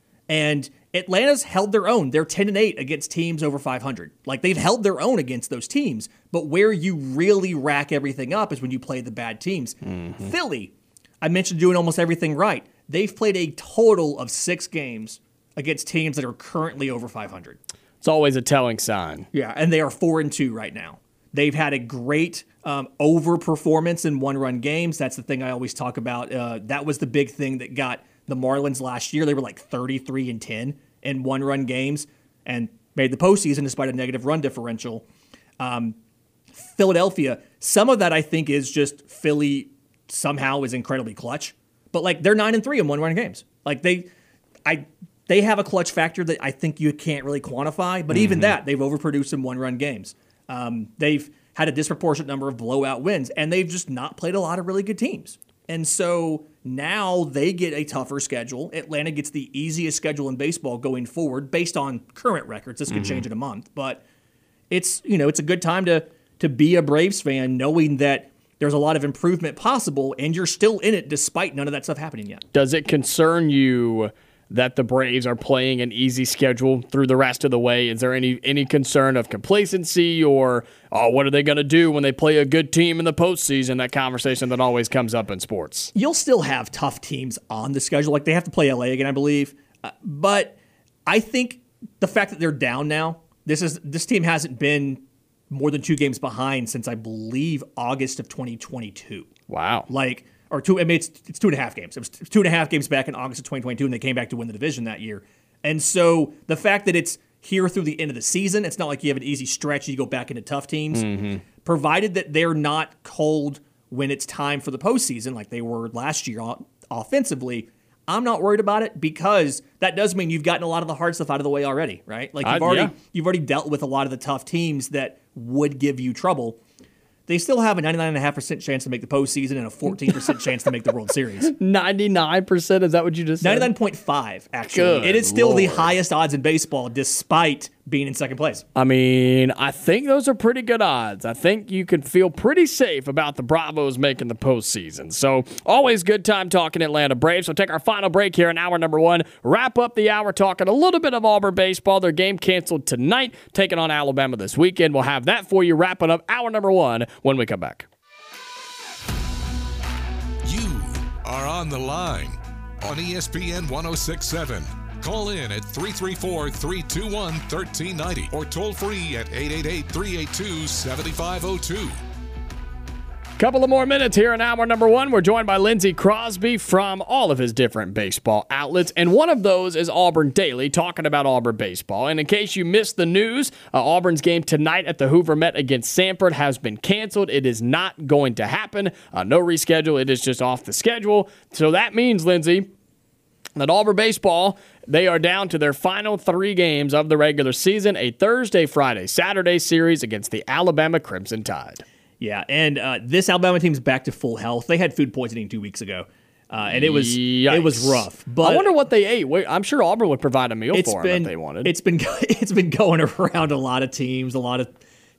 and Atlanta's held their own. They're ten and eight against teams over five hundred. Like, they've held their own against those teams. But where you really rack everything up is when you play the bad teams. Mm-hmm. Philly, I mentioned doing almost everything right. They've played a total of six games against teams that are currently over five hundred. It's always a telling sign. Yeah, and they are four and two right now. They've had a great um, over-performance in one-run games. That's the thing I always talk about. Uh, that was the big thing that got the Marlins last year. They were like thirty-three and ten in one-run games and made the postseason despite a negative run differential. Um, Philadelphia, some of that I think is just Philly somehow is incredibly clutch. But like they're nine and three in one-run games. Like they, I, they have a clutch factor that I think you can't really quantify. But mm-hmm. even that, they've overproduced in one-run games. Um, they've had a disproportionate number of blowout wins, and they've just not played a lot of really good teams. And so now they get a tougher schedule. Atlanta gets the easiest schedule in baseball going forward based on current records. This could mm-hmm. change in a month, but it's, you know, it's a good time to to be a Braves fan knowing that there's a lot of improvement possible and you're still in it despite none of that stuff happening yet. Does it concern you that the Braves are playing an easy schedule through the rest of the way? Is there any any concern of complacency or, oh, what are they going to do when they play a good team in the postseason? That conversation that always comes up in sports. You'll still have tough teams on the schedule. Like, they have to play L A again, I believe. Uh, but I think the fact that they're down now, this is this team hasn't been more than two games behind since, I believe, August of twenty twenty-two. Wow. Like, or two, I mean, it's, it's two and a half games. It was two and a half games back in August of twenty twenty-two, and they came back to win the division that year. And so the fact that it's here through the end of the season, it's not like you have an easy stretch, you go back into tough teams. Mm-hmm. Provided that they're not cold when it's time for the postseason, like they were last year offensively, I'm not worried about it because that does mean you've gotten a lot of the hard stuff out of the way already, right? Like you've uh, already yeah. you've already dealt with a lot of the tough teams that would give you trouble. They still have a ninety-nine point five percent chance to make the postseason and a fourteen percent chance to make the World Series. ninety-nine percent? Is that what you just said? ninety-nine point five, actually. Good it is still Lord. the highest odds in baseball despite being in second place. I mean, I think those are pretty good odds. I think you can feel pretty safe about the Bravos making the postseason. So always good time talking Atlanta Braves. So take our final break here in hour number one. Wrap up the hour talking a little bit of Auburn baseball. Their game canceled tonight, taking on Alabama this weekend. We'll have that for you wrapping up hour number one when we come back. You are on the line on E S P N one oh six point seven. Call in at three three four, three two one, one three nine zero or toll free at eight eight eight, three eight two, seven five zero two. Couple of more minutes here in hour number one. We're joined by Lindsey Crosby from all of his different baseball outlets, and one of those is Auburn Daily, talking about Auburn baseball. And in case you missed the news, uh, Auburn's game tonight at the Hoover Met against Samford has been canceled. It is not going to happen. Uh, no reschedule. It is just off the schedule. So that means, Lindsey, that Auburn baseball, they are down to their final three games of the regular season, a Thursday, Friday, Saturday series against the Alabama Crimson Tide. Yeah, and uh, this Alabama team's back to full health. They had food poisoning two weeks ago, uh, and it was Yikes. it was rough. But I wonder what they ate. Wait, I'm sure Auburn would provide a meal it's for been, them if they wanted. It's been it's been going around a lot of teams. A lot of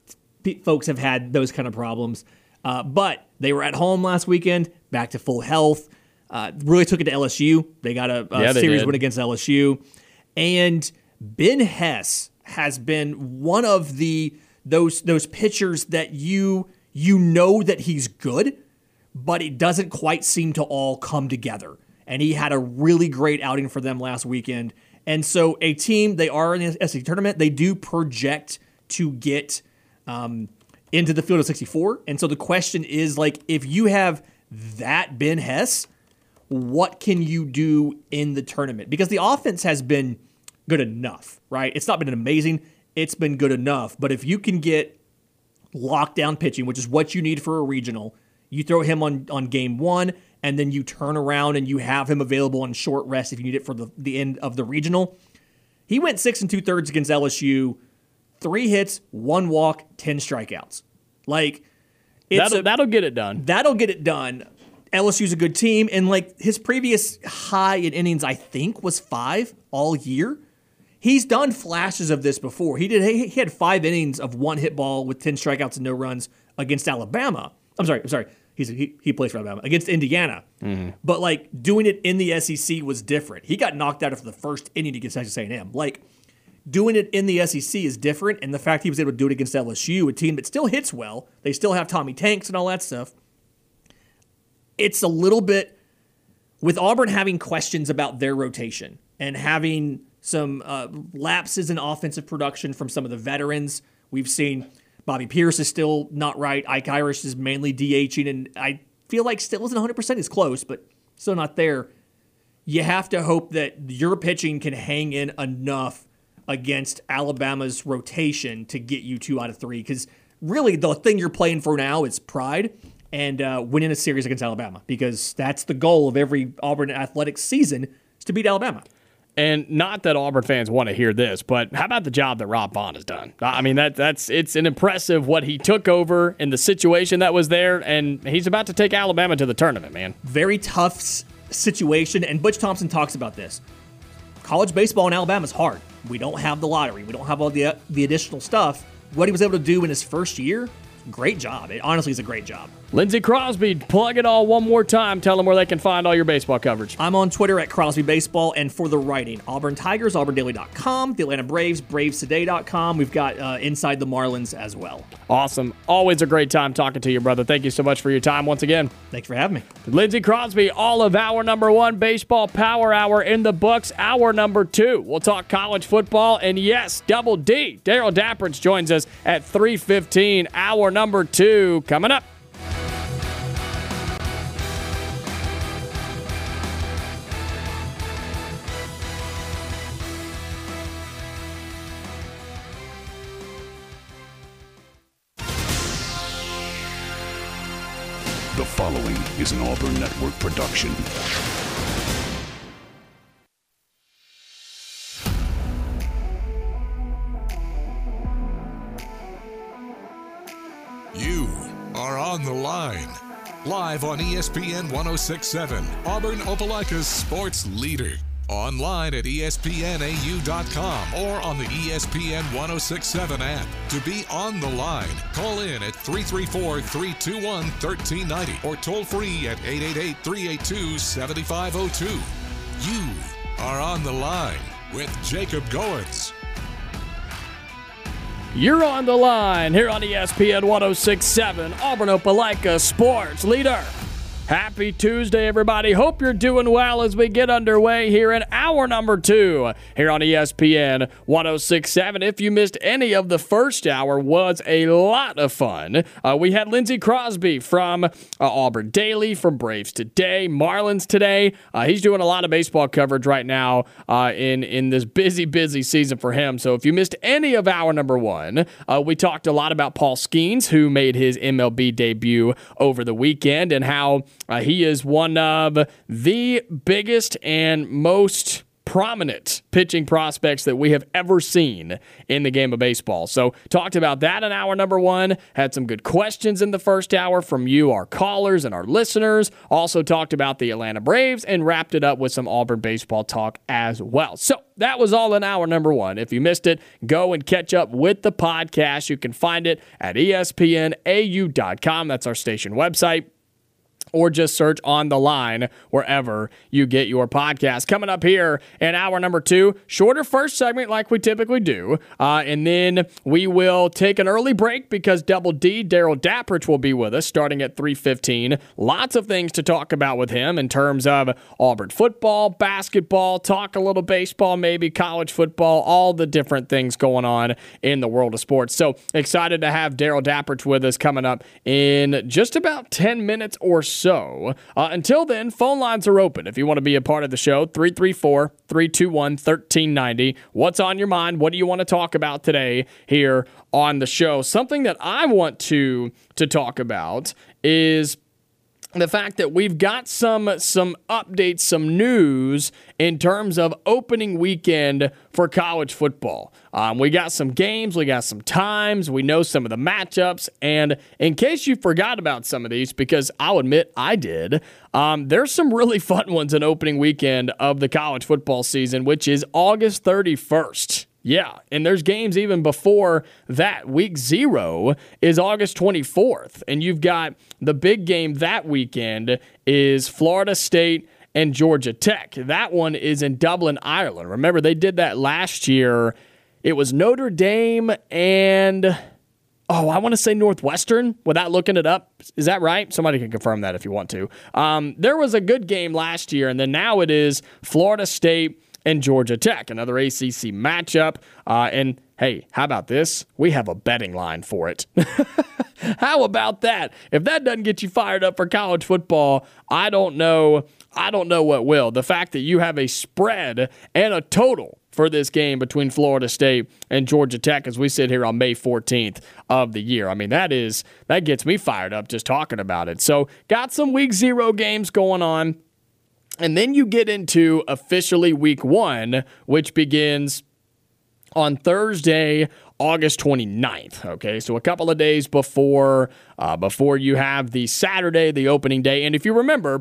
p- folks have had those kind of problems. Uh, but they were at home last weekend, back to full health. Uh, really took it to L S U. They got a, a yeah, series did. win against L S U. And Ben Hess has been one of the those those pitchers that you you know that he's good, but it doesn't quite seem to all come together. And he had a really great outing for them last weekend. And so a team, they are in the S E C tournament. They do project to get um, into the field of sixty-four. And so the question is, like, if you have that Ben Hess, what can you do in the tournament? Because the offense has been good enough, right? It's not been amazing. It's been good enough. But if you can get lockdown pitching, which is what you need for a regional, you throw him on, on game one, and then you turn around and you have him available on short rest if you need it for the, the end of the regional. He went six and two-thirds against L S U, three hits, one walk, ten strikeouts. Like, it's that'll, a, that'll get it done. That'll get it done. L S U's a good team, and like his previous high in innings, I think, was five all year. He's done flashes of this before. He did. He had five innings of one hit ball with ten strikeouts and no runs against Alabama. I'm sorry. I'm sorry. He's he, he plays for Alabama against Indiana. Mm-hmm. But like doing it in the S E C was different. He got knocked out after the first inning against Texas A and M. Like doing it in the S E C is different, and the fact he was able to do it against L S U, a team that still hits well, they still have Tommy Tanks and all that stuff. It's a little bit with Auburn having questions about their rotation and having some uh, lapses in offensive production from some of the veterans. We've seen Bobby Pierce is still not right. Ike Irish is mainly DHing, and I feel like still isn't one hundred percent. He's close, but still not there. You have to hope that your pitching can hang in enough against Alabama's rotation to get you two out of three, because really the thing you're playing for now is pride and uh, winning a series against Alabama, because that's the goal of every Auburn athletics season is to beat Alabama. And not that Auburn fans want to hear this, but how about the job that Rob Vaughn has done? I mean, that that's it's an impressive what he took over in the situation that was there, and he's about to take Alabama to the tournament, man. Very tough s- situation, and Butch Thompson talks about this. College baseball in Alabama is hard. We don't have the lottery. We don't have all the uh, the additional stuff. What he was able to do in his first year, great job. It honestly is a great job. Lindsey Crosby, plug it all one more time. Tell them where they can find all your baseball coverage. I'm on Twitter at Crosby Baseball, and for the writing, Auburn Tigers, auburn daily dot com, the Atlanta Braves, braves today dot com. We've got uh, Inside the Marlins as well. Awesome. Always a great time talking to you, brother. Thank you so much for your time once again. Thanks for having me. Lindsey Crosby, all of our number one baseball power hour in the books. Hour number two, we'll talk college football, and yes, Double D. Darrell Dapprich joins us at three fifteen. Hour number two coming up. The following is an Auburn Network production. You are on the line. Live on E S P N one oh six point seven, Auburn Opelika's sports leader. Online at E S P N A U dot com or on the E S P N one oh six point seven app. To be on the line, call in at three three four, three two one, one three nine zero or toll free at eight eight eight, three eight two, seven five zero two. You are on the line with Jacob Goins. You're on the line here on E S P N one oh six point seven, Auburn Opelika sports leader. Happy Tuesday, everybody. Hope you're doing well as we get underway here in hour number two here on E S P N one oh six point seven. If you missed any of the first hour, was a lot of fun. Uh, we had Lindsey Crosby from uh, Auburn Daily, from Braves Today, Marlins Today. Uh, he's doing a lot of baseball coverage right now uh, in, in this busy, busy season for him. So if you missed any of hour number one, uh, we talked a lot about Paul Skeens, who made his M L B debut over the weekend, and how Uh, he is one of the biggest and most prominent pitching prospects that we have ever seen in the game of baseball. So talked about that in hour number one. Had some good questions in the first hour from you, our callers and our listeners. Also talked about the Atlanta Braves and wrapped it up with some Auburn baseball talk as well. So that was all in hour number one. If you missed it, go and catch up with the podcast. You can find it at E S P N A U dot com. That's our station website. Or just search On the Line wherever you get your podcast. Coming up here in hour number two, shorter first segment like we typically do. Uh, and then we will take an early break because Double D, Darrell Dapprich, will be with us starting at three fifteen. Lots of things to talk about with him in terms of Auburn football, basketball, talk a little baseball, maybe college football, all the different things going on in the world of sports. So excited to have Darrell Dapprich with us coming up in just about ten minutes or so. So, uh, until then, phone lines are open. If you want to be a part of the show, three three four, three two one, one three nine zero. What's on your mind? What do you want to talk about today here on the show? Something that I want to, to talk about is the fact that we've got some some updates, some news in terms of opening weekend for college football. Um, we got some games, we got some times, we know some of the matchups, and in case you forgot about some of these, because I'll admit I did, um, there's some really fun ones in opening weekend of the college football season, which is August thirty-first. Yeah, and there's games even before that. Week zero is August twenty-fourth, and you've got the big game that weekend is Florida State and Georgia Tech. That one is in Dublin, Ireland. Remember, they did that last year. It was Notre Dame and, oh, I want to say Northwestern without looking it up. Is that right? Somebody can confirm that if you want to. Um, there was a good game last year, and then now it is Florida State and Georgia Tech, another A C C matchup. Uh, and, hey, how about this? We have a betting line for it. How about that? If that doesn't get you fired up for college football, I don't know. I don't know what will. The fact that you have a spread and a total for this game between Florida State and Georgia Tech as we sit here on May fourteenth of the year. I mean, that is that gets me fired up just talking about it. So, got some week zero games going on. And then you get into officially week one, which begins on Thursday, August twenty-ninth. Okay, so a couple of days before uh, before you have the Saturday, the opening day. And if you remember,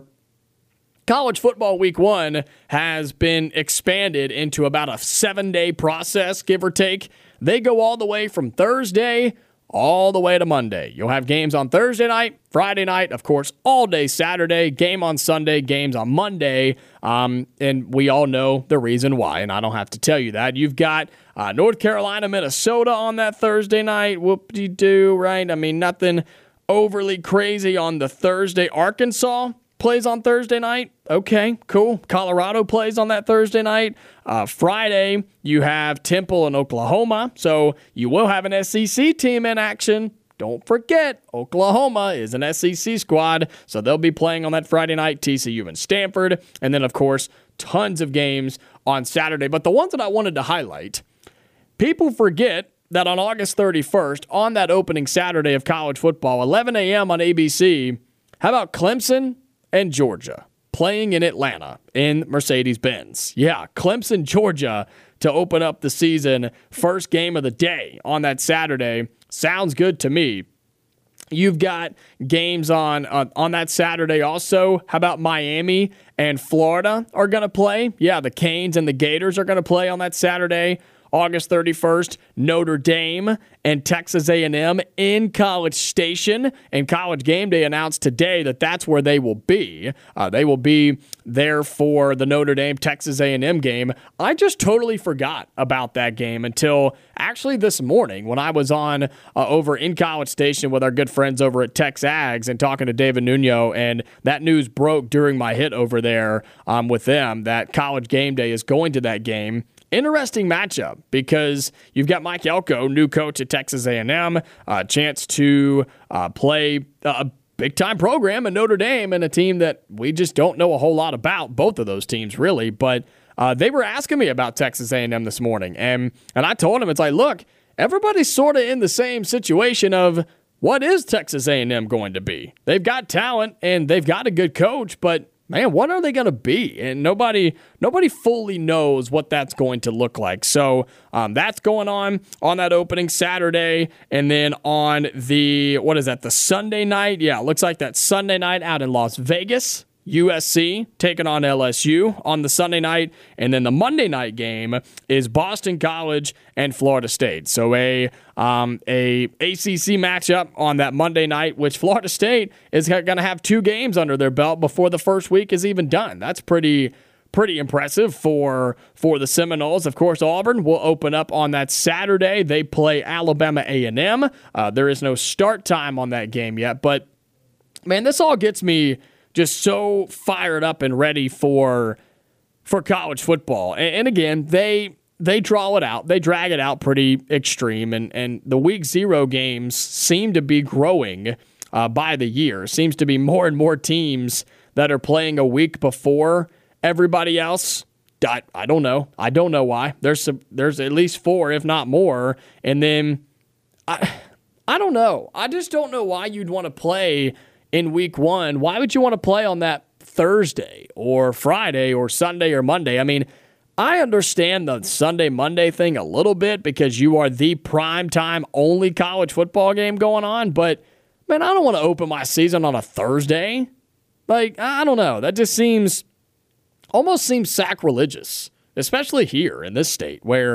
college football week one has been expanded into about a seven-day process, give or take. They go all the way from Thursday all the way to Monday. You'll have games on Thursday night, Friday night, of course, all day Saturday, game on Sunday, games on Monday, um, and we all know the reason why, and I don't have to tell you that. You've got uh, North Carolina, Minnesota on that Thursday night, whoop-de-doo, right? I mean, nothing overly crazy on the Thursday. Arkansas plays on Thursday night. Okay, cool. Colorado plays on that Thursday night. Uh, Friday, you have Temple and Oklahoma. So you will have an S E C team in action. Don't forget, Oklahoma is an S E C squad. So they'll be playing on that Friday night, T C U and Stanford. And then, of course, tons of games on Saturday. But the ones that I wanted to highlight, people forget that on August thirty-first, on that opening Saturday of college football, eleven a.m. on A B C, how about Clemson and Georgia playing in Atlanta in Mercedes-Benz? Yeah, Clemson, Georgia to open up the season. First game of the day on that Saturday. Sounds good to me. You've got games on uh, on that Saturday also. How about Miami and Florida are going to play? Yeah, the Canes and the Gators are going to play on that Saturday. August thirty-first, Notre Dame and Texas A and M in College Station. And College Game Day announced today that that's where they will be. Uh, they will be there for the Notre Dame-Texas A and M game. I just totally forgot about that game until actually this morning when I was on uh, over in College Station with our good friends over at Tex Ags and talking to David Nuno, and that news broke during my hit over there um, with them that College Game Day is going to that game. Interesting matchup because you've got Mike Elko, new coach at Texas A and M, a chance to uh, play a big-time program in Notre Dame and a team that we just don't know a whole lot about, both of those teams really, but uh, they were asking me about Texas A and M this morning, and, and I told them, it's like, look, everybody's sort of in the same situation of what is Texas A and M going to be? They've got talent, and they've got a good coach, but man, what are they going to be? And nobody nobody fully knows what that's going to look like. So um, that's going on on that opening Saturday. And then on the, what is that, the Sunday night? Yeah, it looks like that Sunday night out in Las Vegas. U S C taking on L S U on the Sunday night. And then the Monday night game is Boston College and Florida State. So a um, a A C C matchup on that Monday night, which Florida State is going to have two games under their belt before the first week is even done. That's pretty pretty impressive for for the Seminoles. Of course, Auburn will open up on that Saturday. They play Alabama A and M. Uh, there is no start time on that game yet. But, man, this all gets me just so fired up and ready for for college football. And, and again, they they draw it out. They drag it out pretty extreme. And, and the week zero games seem to be growing uh, by the year. Seems to be more and more teams that are playing a week before everybody else. I, I don't know. I don't know why. There's some, there's at least four, if not more. And then I I don't know. I just don't know why you'd want to play in week one. Why would you want to play on that Thursday or Friday or Sunday or Monday? I mean, I understand the Sunday, Monday thing a little bit because you are the prime time only college football game going on, but man, I don't want to open my season on a Thursday. Like, I don't know. That just seems, almost seems sacrilegious, especially here in this state where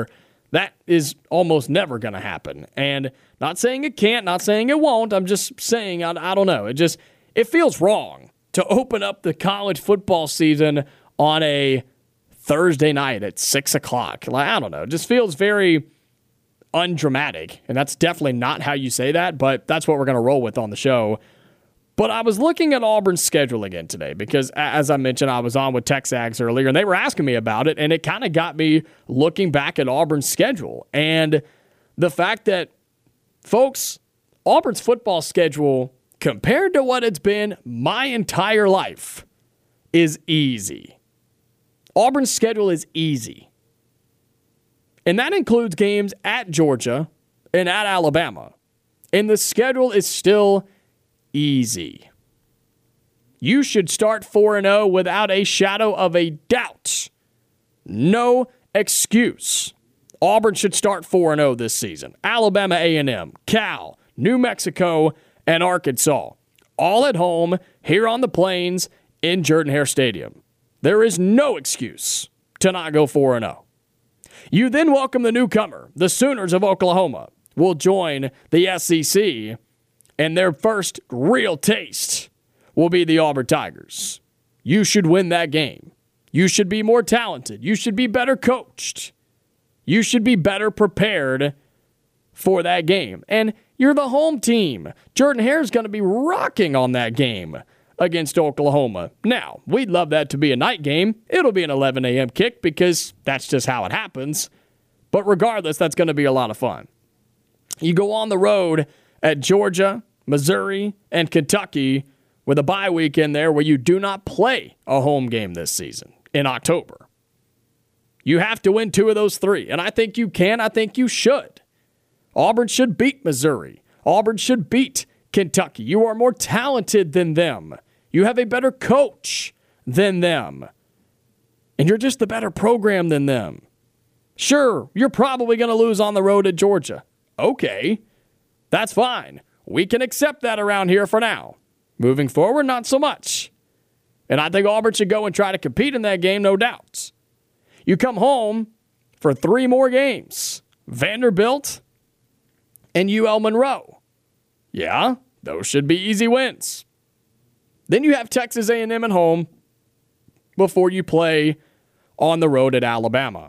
That is almost never going to happen. And not saying it can't, not saying it won't. I'm just saying, I, I don't know. It just, it feels wrong to open up the college football season on a Thursday night at six o'clock. Like, I don't know. It just feels very undramatic. And that's definitely not how you say that, but that's what we're going to roll with on the show. But I was looking at Auburn's schedule again today because, as I mentioned, I was on with Texags earlier, and they were asking me about it, and it kind of got me looking back at Auburn's schedule. And the fact that, folks, Auburn's football schedule, compared to what it's been my entire life, is easy. Auburn's schedule is easy. And that includes games at Georgia and at Alabama. And the schedule is still easy. You should start four and oh without a shadow of a doubt. No excuse. Auburn should start four and oh this season. Alabama A and M, Cal, New Mexico, and Arkansas. All at home, here on the Plains, in Jordan-Hare Stadium. There is no excuse to not go four and oh. You then welcome the newcomer, the Sooners of Oklahoma, will join the S E C, and their first real taste will be the Auburn Tigers. You should win that game. You should be more talented. You should be better coached. You should be better prepared for that game. And you're the home team. Jordan-Hare is going to be rocking on that game against Oklahoma. Now, we'd love that to be a night game. It'll be an eleven a.m. kick because that's just how it happens. But regardless, that's going to be a lot of fun. You go on the road at Georgia, Missouri, and Kentucky with a bye week in there where you do not play a home game this season in October. You have to win two of those three, and I think you can. I think you should. Auburn should beat Missouri. Auburn should beat Kentucky. You are more talented than them. You have a better coach than them. And you're just the better program than them. Sure, you're probably going to lose on the road at Georgia. Okay, that's fine. We can accept that around here for now. Moving forward, not so much. And I think Auburn should go and try to compete in that game, no doubt. You come home for three more games. Vanderbilt and U L Monroe. Yeah, those should be easy wins. Then you have Texas A and M at home before you play on the road at Alabama.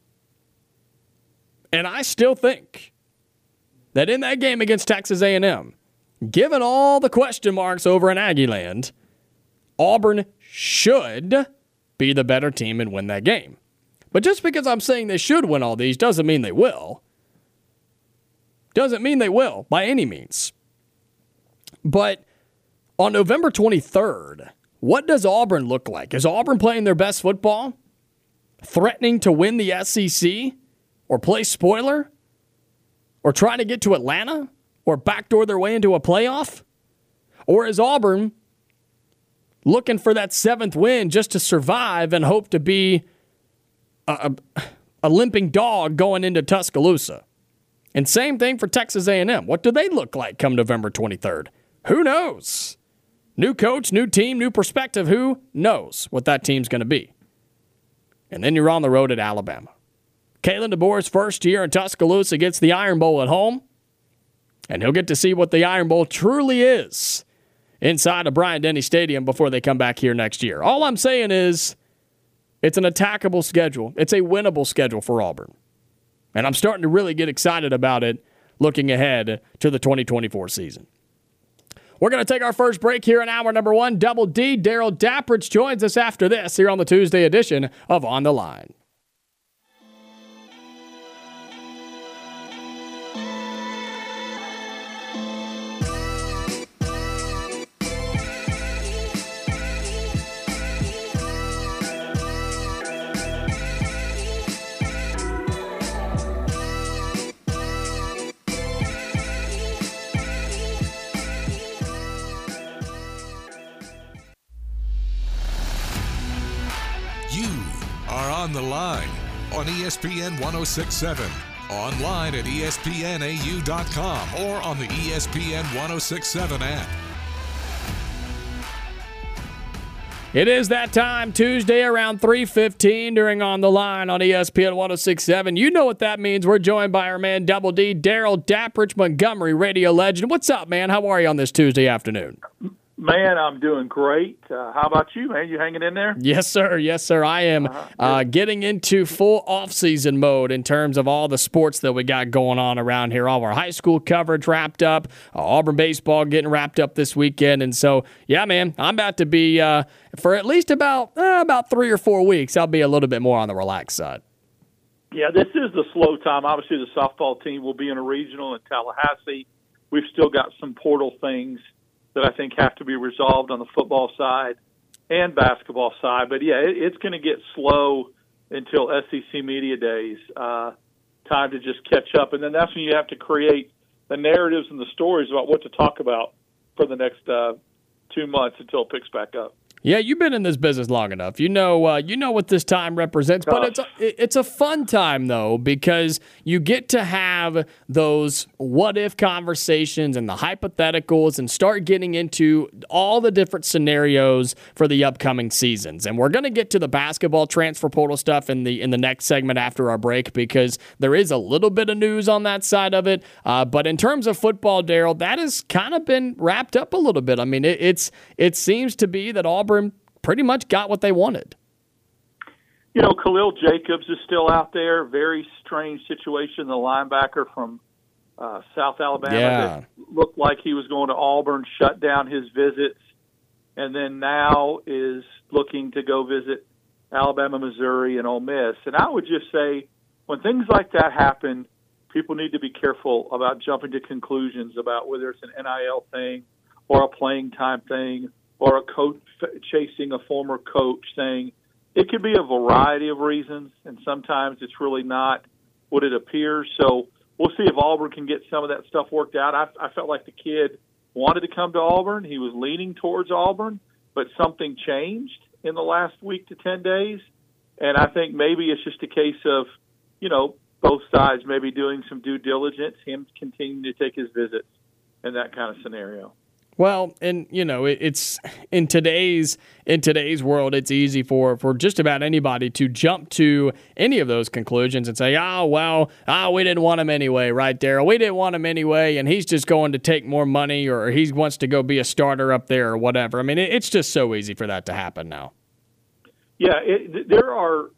And I still think that in that game against Texas A and M, given all the question marks over in Aggie Land, Auburn should be the better team and win that game. But just because I'm saying they should win all these doesn't mean they will. Doesn't mean they will by any means. But on November twenty-third, what does Auburn look like? Is Auburn playing their best football? Threatening to win the S E C? Or play spoiler? Or trying to get to Atlanta? Or backdoor their way into a playoff? Or is Auburn looking for that seventh win just to survive and hope to be a, a, a limping dog going into Tuscaloosa? And same thing for Texas A and M. What do they look like come November twenty-third? Who knows? New coach, new team, new perspective. Who knows what that team's going to be? And then you're on the road at Alabama. Kalen DeBoer's first year in Tuscaloosa gets the Iron Bowl at home. And he'll get to see what the Iron Bowl truly is inside of Bryant-Denny Stadium before they come back here next year. All I'm saying is it's an attackable schedule. It's a winnable schedule for Auburn. And I'm starting to really get excited about it looking ahead to the twenty twenty-four season. We're going to take our first break here in hour number one. Double D, Daryl Dapprich joins us after this here on the Tuesday edition of On the Line. On the Line on E S P N one oh six point seven, online at E S P N A U dot com or on the E S P N one oh six point seven app. It is that time, Tuesday around three fifteen during On the Line on E S P N one oh six point seven. You know what that means. We're joined by our man Double D, Daryl Dapprich, Montgomery radio legend. What's up, man? How are you on this Tuesday afternoon? Man, I'm doing great. Uh, how about you, man? You hanging in there? Yes, sir. Yes, sir. I am uh-huh. uh, getting into full off-season mode in terms of all the sports that we got going on around here. All of our high school coverage wrapped up. Uh, Auburn baseball getting wrapped up this weekend. And so, yeah, man, I'm about to be, uh, for at least about uh, about three or four weeks, I'll be a little bit more on the relaxed side. Yeah, this is the slow time. Obviously, the softball team will be in a regional in Tallahassee. We've still got some portal things that I think have to be resolved on the football side and basketball side. But, yeah, it, it's going to get slow until S E C Media Days, uh, time to just catch up. And then that's when you have to create the narratives and the stories about what to talk about for the next uh, two months until it picks back up. Yeah, you've been in this business long enough. You know, uh, you know what this time represents. But it's a, it's a fun time though, because you get to have those what-if conversations and the hypotheticals, and start getting into all the different scenarios for the upcoming seasons. And we're going to get to the basketball transfer portal stuff in the in the next segment after our break, because there is a little bit of news on that side of it. Uh, but in terms of football, Daryl, that has kind of been wrapped up a little bit. I mean, it, it's it seems to be that Auburn pretty much got what they wanted. You know, Khalil Jacobs is still out there. Very strange situation. The linebacker from uh, South Alabama yeah. that looked like he was going to Auburn, shut down his visits, and then now is looking to go visit Alabama, Missouri, and Ole Miss. And I would just say, when things like that happen, people need to be careful about jumping to conclusions about whether it's an N I L thing or a playing time thing, or a coach chasing a former coach, saying it could be a variety of reasons, and sometimes it's really not what it appears. So we'll see if Auburn can get some of that stuff worked out. I, I felt like the kid wanted to come to Auburn. He was leaning towards Auburn, but something changed in the last week to ten days. And I think maybe it's just a case of, you know, both sides maybe doing some due diligence, him continuing to take his visits in that kind of scenario. Well, and you know, it, it's in today's in today's world, it's easy for, for just about anybody to jump to any of those conclusions and say, "Oh, well, oh, we didn't want him anyway, right, Daryl? We didn't want him anyway, and he's just going to take more money, or he wants to go be a starter up there, or whatever." I mean, it, it's just so easy for that to happen now. Yeah, it, there are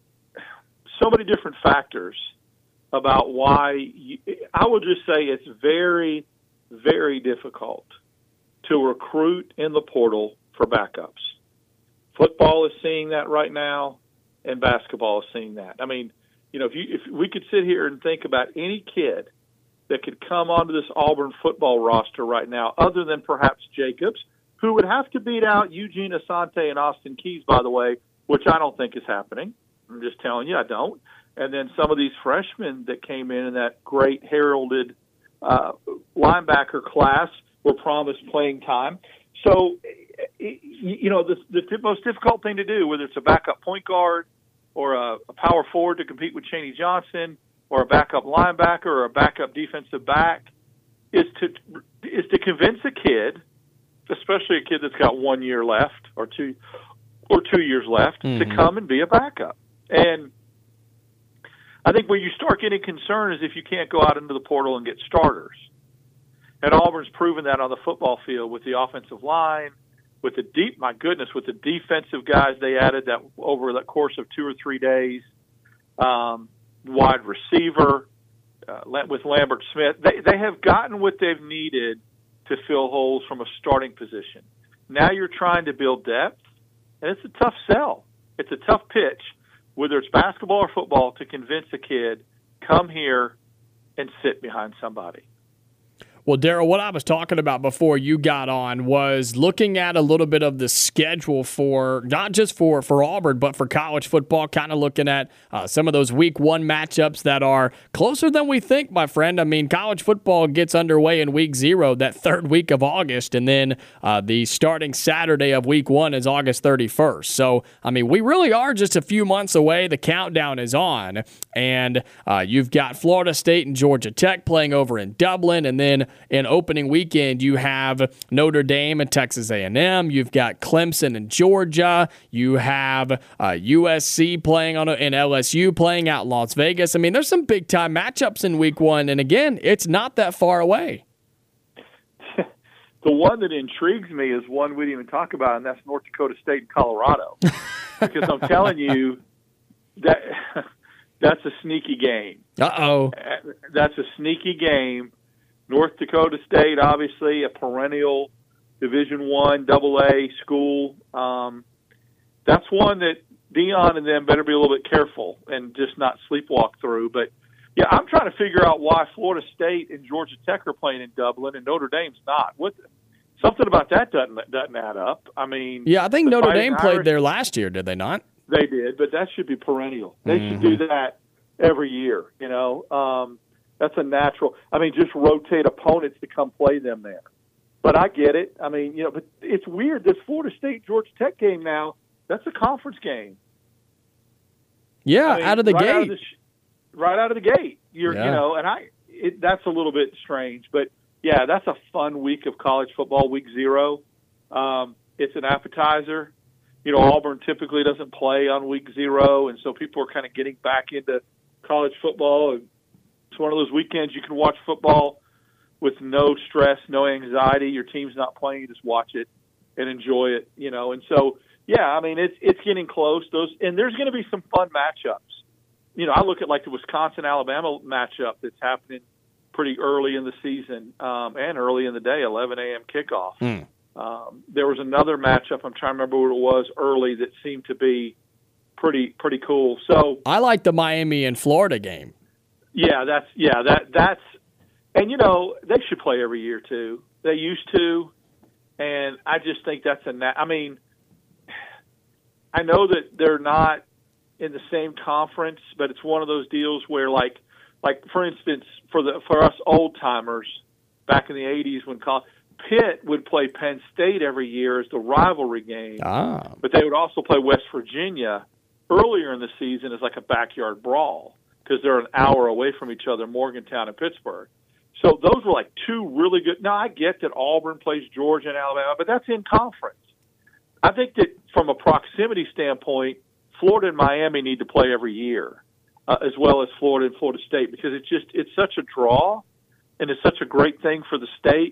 so many different factors about why. You, I would just say it's very, very difficult to recruit in the portal for backups. Football is seeing that right now, and basketball is seeing that. I mean, you know, if you if we could sit here and think about any kid that could come onto this Auburn football roster right now, other than perhaps Jacobs, who would have to beat out Eugene Asante and Austin Keys, by the way, which I don't think is happening. I'm just telling you, I don't. And then some of these freshmen that came in in that great heralded uh, linebacker class were promised playing time. So, you know, the, the most difficult thing to do, whether it's a backup point guard or a, a power forward to compete with Chaney Johnson, or a backup linebacker or a backup defensive back, is to is to convince a kid, especially a kid that's got one year left or two or two years left, mm-hmm. to come and be a backup. And I think where you start getting concerned is if you can't go out into the portal and get starters. And Auburn's proven that on the football field with the offensive line, with the deep, my goodness, with the defensive guys they added that over the course of two or three days, um, wide receiver uh, with Lambert Smith. They, they have gotten what they've needed to fill holes from a starting position. Now you're trying to build depth, and it's a tough sell. It's a tough pitch, whether it's basketball or football, to convince a kid, come here and sit behind somebody. Well, Daryl, what I was talking about before you got on was looking at a little bit of the schedule for, not just for, for Auburn, but for college football, kind of looking at uh, some of those week one matchups that are closer than we think, my friend. I mean, college football gets underway in week zero, that third week of August, and then uh, the starting Saturday of week one is August thirty-first. So, I mean, we really are just a few months away. The countdown is on, and uh, you've got Florida State and Georgia Tech playing over in Dublin, and then in opening weekend, you have Notre Dame and Texas A and M. You've got Clemson and Georgia. You have uh, U S C playing on a, and L S U playing out in Las Vegas. I mean, there's some big-time matchups in week one. And, again, it's not that far away. The one that intrigues me is one we didn't even talk about, and that's North Dakota State and Colorado. Because I'm telling you, that that's a sneaky game. Uh-oh. That's a sneaky game. North Dakota State, obviously, a perennial Division One, Double A school. Um, that's one that Dion and them better be a little bit careful and just not sleepwalk through. But, yeah, I'm trying to figure out why Florida State and Georgia Tech are playing in Dublin and Notre Dame's not. What something about that doesn't doesn't add up. I mean, yeah, I think Notre Dame played Irish, there last year, did they not? They did, but that should be perennial. They mm-hmm. should do that every year. You know, um, that's a natural. I mean, just rotate opponents to come play them there. But I get it. I mean, you know, but it's weird. This Florida State Georgia Tech game now, that's a conference game. Yeah, I mean, out of the right gate. Out of the, right out of the gate. You're, yeah. you know, and I, it, that's a little bit strange, but yeah, that's a fun week of college football, week zero. Um, it's an appetizer. You know, Auburn typically doesn't play on week zero, and so people are kind of getting back into college football. And it's one of those weekends you can watch football with no stress, no anxiety. Your team's not playing, you just watch it and enjoy it, you know. And so, yeah, I mean, it's it's getting close. Those and there's going to be some fun matchups. You know, I look at like the Wisconsin-Alabama matchup that's happening pretty early in the season um, and early in the day, eleven a.m. kickoff. Mm. Um, there was another matchup, I'm trying to remember what it was, early that seemed to be pretty pretty cool. So I like the Miami and Florida game. Yeah, that's yeah, that that's and you know, they should play every year too. They used to, and I just think that's a na- I mean, I know that they're not in the same conference, but it's one of those deals where like like for instance, for the for us old timers back in the eighties when college, Pitt would play Penn State every year as the rivalry game, ah. but they would also play West Virginia earlier in the season as like a backyard brawl because they're an hour away from each other, Morgantown and Pittsburgh. So those were like two really good. Now, I get that Auburn plays Georgia and Alabama, but that's in conference. I think that from a proximity standpoint, Florida and Miami need to play every year, uh, as well as Florida and Florida State, because it's just it's such a draw, and it's such a great thing for the state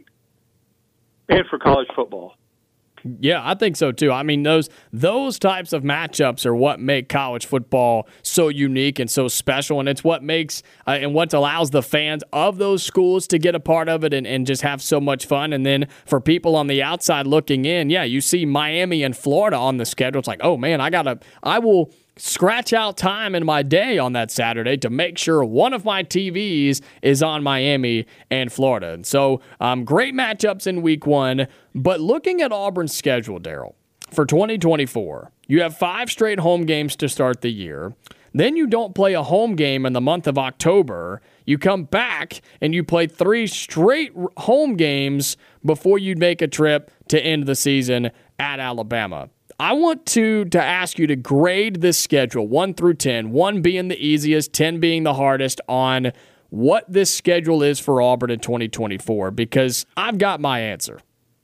and for college football. Yeah, I think so too. I mean, those those types of matchups are what make college football so unique and so special, and it's what makes uh, and what allows the fans of those schools to get a part of it and, and just have so much fun. And then for people on the outside looking in, yeah, you see Miami and Florida on the schedule. It's like, oh man, I gotta, I will scratch out time in my day on that Saturday to make sure one of my T Vs is on Miami and Florida. And so um, great matchups in week one. But looking at Auburn's schedule, Daryl, for twenty twenty-four, you have five straight home games to start the year. Then you don't play a home game in the month of October. You come back and you play three straight home games before you make a trip to end the season at Alabama. I want to, to ask you to grade this schedule, one through ten, one being the easiest, ten being the hardest, on what this schedule is for Auburn in twenty twenty-four, because I've got my answer.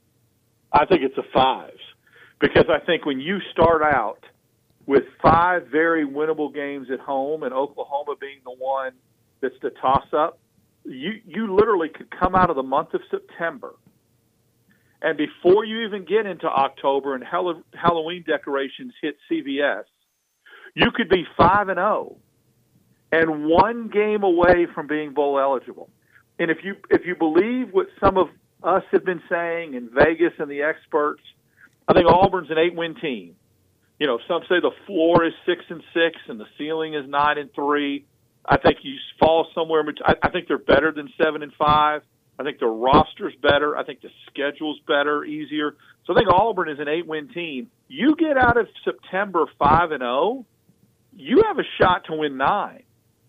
I think it's a five, because I think when you start out with five very winnable games at home and Oklahoma being the one that's the toss-up, you, you literally could come out of the month of September, and before you even get into October and Halloween decorations hit C V S, you could be five and zero, and one game away from being bowl eligible. And if you if you believe what some of us have been saying in Vegas and the experts, I think Auburn's an eight-win team. You know, some say the floor is six and six and the ceiling is nine and three. I think you fall somewhere in between. I think they're better than seven and five. I think their roster's better. I think the schedule's better, easier. So I think Auburn is an eight-win team. You get out of September five and zero, you have a shot to win nine.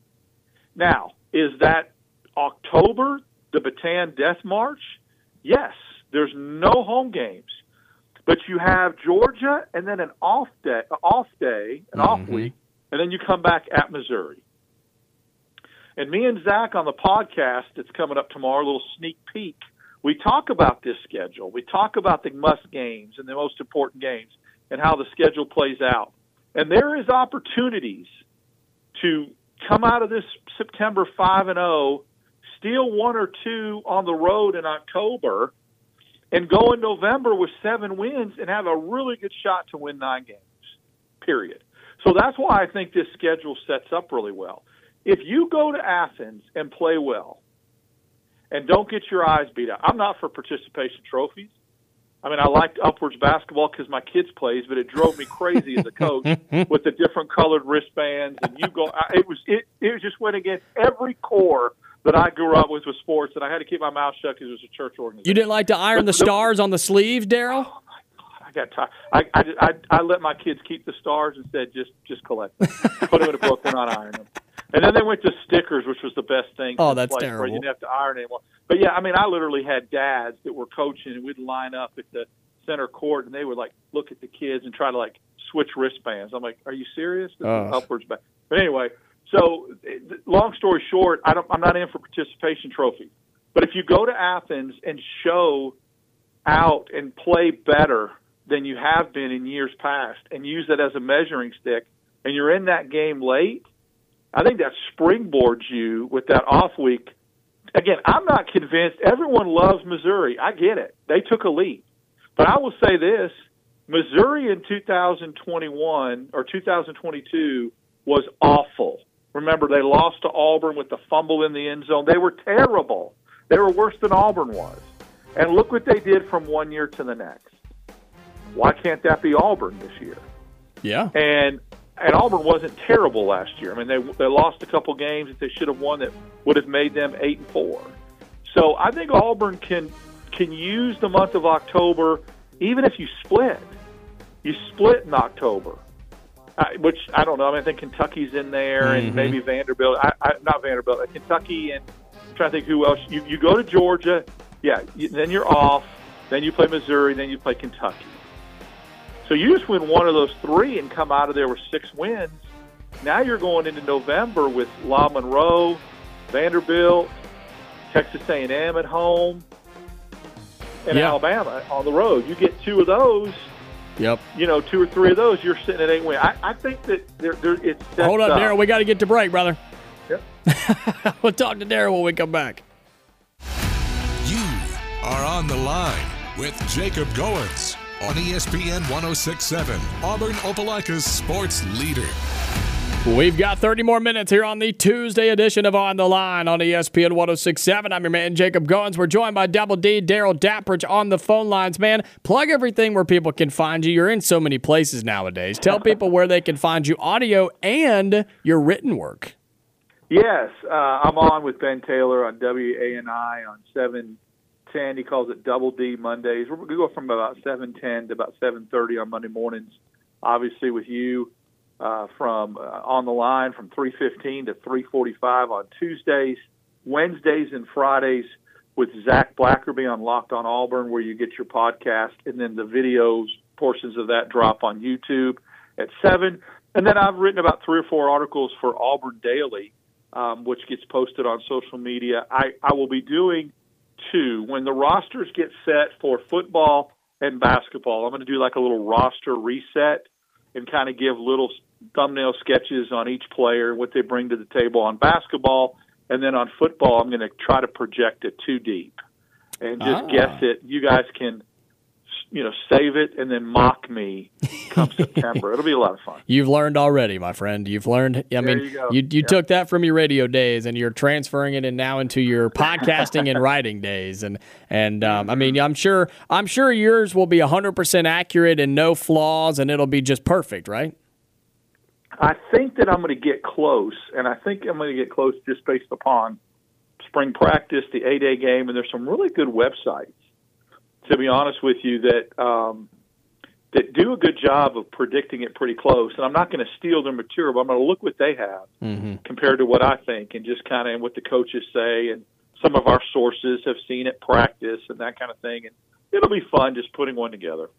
Now, is that October, the Bataan Death March? Yes. There's no home games, but you have Georgia and then an off day, off day, an mm-hmm. off week, and then you come back at Missouri. And me and Zach on the podcast that's coming up tomorrow, a little sneak peek, we talk about this schedule. We talk about the must games and the most important games and how the schedule plays out. And there is opportunities to come out of this September five and oh, steal one or two on the road in October, and go in November with seven wins and have a really good shot to win nine games, period. So that's why I think this schedule sets up really well. If you go to Athens and play well and don't get your eyes beat out, I'm not for participation trophies. I mean, I liked Upwards basketball because my kids plays, but it drove me crazy as a coach with the different colored wristbands. And you go, it was it, it just went against every core that I grew up with with sports, and I had to keep my mouth shut because it was a church organization. You didn't like to iron but, the stars on the sleeves, Daryl? Oh my God, I got tired. I, I, I, I let my kids keep the stars and said, just just collect them, put them in a book, and not iron them. And then they went to stickers, which was the best thing. Oh, that's place terrible. Where you didn't have to iron anymore. But yeah, I mean, I literally had dads that were coaching, and we'd line up at the center court, and they would like look at the kids and try to like switch wristbands. I'm like, are you serious? This uh. is Upwards back. But anyway. So, long story short, I don't, I'm not in for participation trophy. But if you go to Athens and show out and play better than you have been in years past and use it as a measuring stick, and you're in that game late, I think that springboards you with that off week. Again, I'm not convinced. Everyone loves Missouri. I get it. They took a leap. But I will say this, Missouri in two thousand twenty-one or two thousand twenty-two was awful. Remember, they lost to Auburn with the fumble in the end zone. They were terrible. They were worse than Auburn was. And look what they did from one year to the next. Why can't that be Auburn this year? Yeah. And and Auburn wasn't terrible last year. I mean, they they lost a couple games that they should have won that would have made them eight and four. So I think Auburn can can use the month of October, even if you split. You split in October. I, which I don't know. I mean, I think Kentucky's in there, mm-hmm. and maybe Vanderbilt. I, I, not Vanderbilt. Uh, Kentucky, and I'm trying to think who else. You you go to Georgia, yeah. You, then you're off. Then you play Missouri. Then you play Kentucky. So you just win one of those three and come out of there with six wins. Now you're going into November with La Monroe, Vanderbilt, Texas A and M at home, and yeah. Alabama on the road. You get two of those. Yep. You know, two or three of those, you're sitting at eight wins. I, I think that there, there, it's set Hold up, up. Daryl. We got to get to break, brother. Yep. We'll talk to Daryl when we come back. You are on the line with Jacob Goins on E S P N one oh six point seven, Auburn Opelika's sports leader. We've got thirty more minutes here on the Tuesday edition of On the Line on E S P N one oh six point seven. I'm your man, Jacob Goins. We're joined by Double D, Daryl Dapprich on the phone lines. Man, plug everything where people can find you. You're in so many places nowadays. Tell people where they can find you, audio and your written work. Yes, uh, I'm on with Ben Taylor on W A N I on seven ten. He calls it Double D Mondays. We're going to go from about seven ten to about seven thirty on Monday mornings, obviously with you. Uh, from uh, On the Line from three fifteen to three forty-five on Tuesdays, Wednesdays and Fridays with Zach Blackerby on Locked on Auburn, where you get your podcast, and then the videos, portions of that drop on YouTube at seven. And then I've written about three or four articles for Auburn Daily, um, which gets posted on social media. I, I will be doing two. When the rosters get set for football and basketball, I'm going to do like a little roster reset and kind of give little thumbnail sketches on each player, what they bring to the table on basketball. And then on football, I'm going to try to project it too deep and just ah. guess it. You guys can, you know, save it and then mock me come September. It'll be a lot of fun. You've learned already, my friend. You've learned. I there mean, you, go. you, you yep. took that from your radio days, and you're transferring it in now into your podcasting and writing days. And and um, I mean, I'm sure I'm sure yours will be one hundred percent accurate and no flaws, and it'll be just perfect, right? I think that I'm going to get close, and I think I'm going to get close just based upon spring practice, the A-Day game, and there's some really good websites, to be honest with you, that um, that do a good job of predicting it pretty close. And I'm not going to steal their material, but I'm going to look what they have mm-hmm. compared to what I think, and just kind of what the coaches say, and some of our sources have seen it practice and that kind of thing. And it'll be fun just putting one together.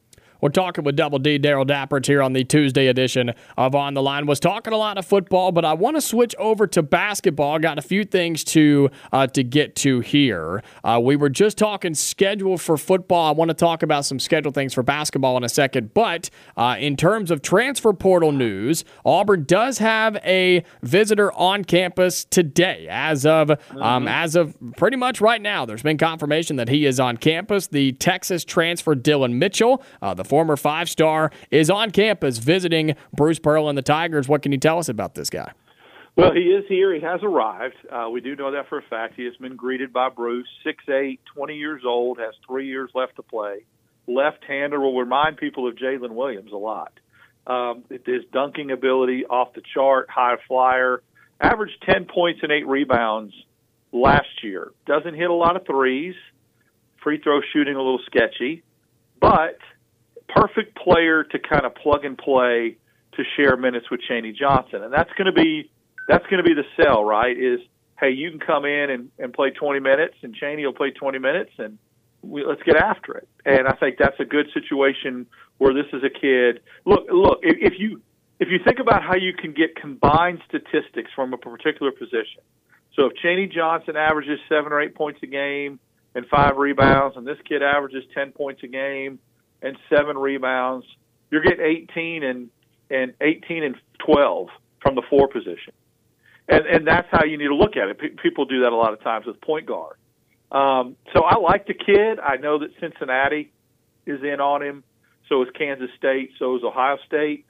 We're talking with Double D, Daryl Dappert here on the Tuesday edition of On the Line. Was talking a lot of football, but I want to switch over to basketball. Got a few things to uh, to get to here. Uh, we were just talking schedule for football. I want to talk about some schedule things for basketball in a second. But uh, in terms of transfer portal news, Auburn does have a visitor on campus today. As of mm-hmm. um, as of pretty much right now, there's been confirmation that he is on campus. The Texas transfer Dylan Mitchell, uh, the former five-star, is on campus visiting Bruce Pearl and the Tigers. What can you tell us about this guy? Well, he is here. He has arrived. Uh, we do know that for a fact. He has been greeted by Bruce, six eight, twenty years old, has three years left to play. Left-hander, will remind people of Jalen Williams a lot. Um, his dunking ability off the chart, high flyer, averaged ten points and eight rebounds last year. Doesn't hit a lot of threes. Free throw shooting a little sketchy, but perfect player to kind of plug and play to share minutes with Chaney Johnson. And that's going to be that's going to be the sell, right? Is, hey, you can come in and, and play twenty minutes, and Chaney will play twenty minutes, and we, let's get after it. And I think that's a good situation where this is a kid. Look, look, if, if you if you think about how you can get combined statistics from a particular position. So if Chaney Johnson averages seven or eight points a game and five rebounds, and this kid averages ten points a game and seven rebounds, you're getting eighteen and and eighteen and twelve from the four position, and and that's how you need to look at it. P- people do that a lot of times with point guard. Um, so I like the kid. I know that Cincinnati is in on him. So is Kansas State. So is Ohio State.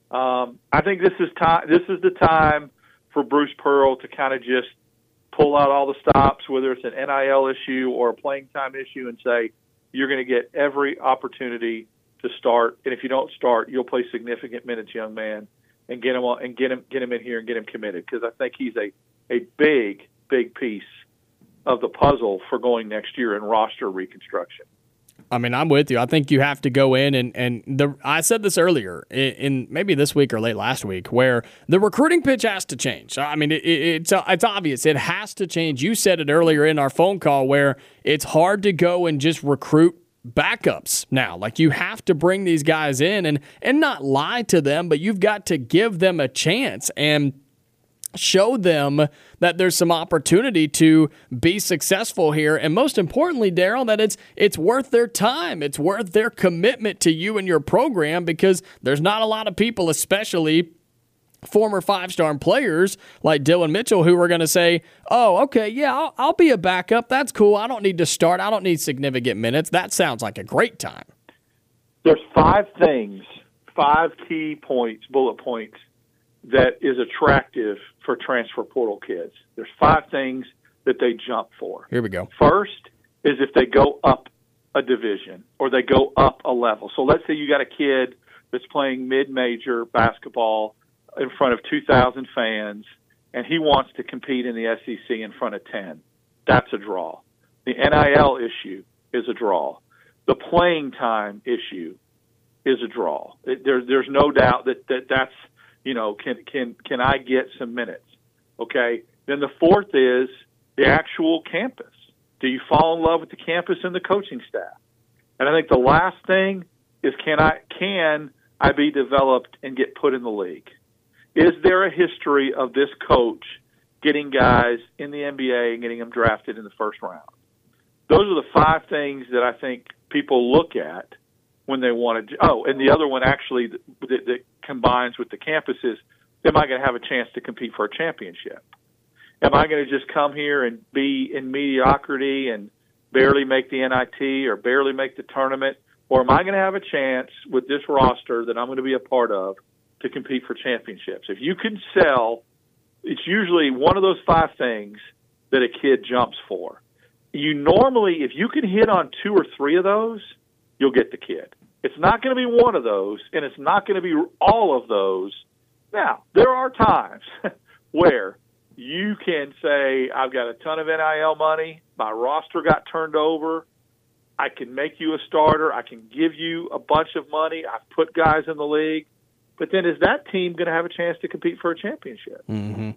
Um, I think this is time. This is the time for Bruce Pearl to kind of just pull out all the stops, whether it's an N I L issue or a playing time issue, and say, you're going to get every opportunity to start. And if you don't start, you'll play significant minutes, young man, and get him on, and get him get him in here and get him committed. Because I think he's a, a big, big piece of the puzzle for going next year in roster reconstruction. I mean, I'm with you. I think you have to go in and, and the I said this earlier in, in maybe this week or late last week, where the recruiting pitch has to change. I mean, it, it, it's it's obvious. It has to change. You said it earlier in our phone call where it's hard to go and just recruit backups now. Like, you have to bring these guys in and, and not lie to them, but you've got to give them a chance and show them that there's some opportunity to be successful here. And most importantly, Daryl, that it's it's worth their time. It's worth their commitment to you and your program, because there's not a lot of people, especially former five-star players like Dylan Mitchell, who are going to say, oh, okay, yeah, I'll, I'll be a backup. That's cool. I don't need to start. I don't need significant minutes. That sounds like a great time. There's five things, five key points, bullet points, that is attractive for transfer portal kids. There's five things that they jump for. Here we go. First is if they go up a division or they go up a level. So let's say you got a kid that's playing mid-major basketball in front of two thousand fans, and he wants to compete in the S E C in front of ten. That's a draw. The N I L issue is a draw. The playing time issue is a draw. It, there, there's no doubt that, that that's, you know, can can can I get some minutes? Okay. Then the fourth is the actual campus. Do you fall in love with the campus and the coaching staff? And I think the last thing is, can I can I be developed and get put in the league? Is there a history of this coach getting guys in the N B A and getting them drafted in the first round? Those are the five things that I think people look at when they want to. Oh, and the other one actually that, that, that combines with the campus is, am I going to have a chance to compete for a championship? Am I going to just come here and be in mediocrity and barely make the N I T or barely make the tournament? Or am I going to have a chance with this roster that I'm going to be a part of to compete for championships? If you can sell, it's usually one of those five things that a kid jumps for. You normally, if you can hit on two or three of those, you'll get the kid. It's not going to be one of those, and it's not going to be all of those. Now, there are times where you can say, I've got a ton of N I L money, my roster got turned over, I can make you a starter, I can give you a bunch of money, I've put guys in the league, but then is that team going to have a chance to compete for a championship? Mm-hmm.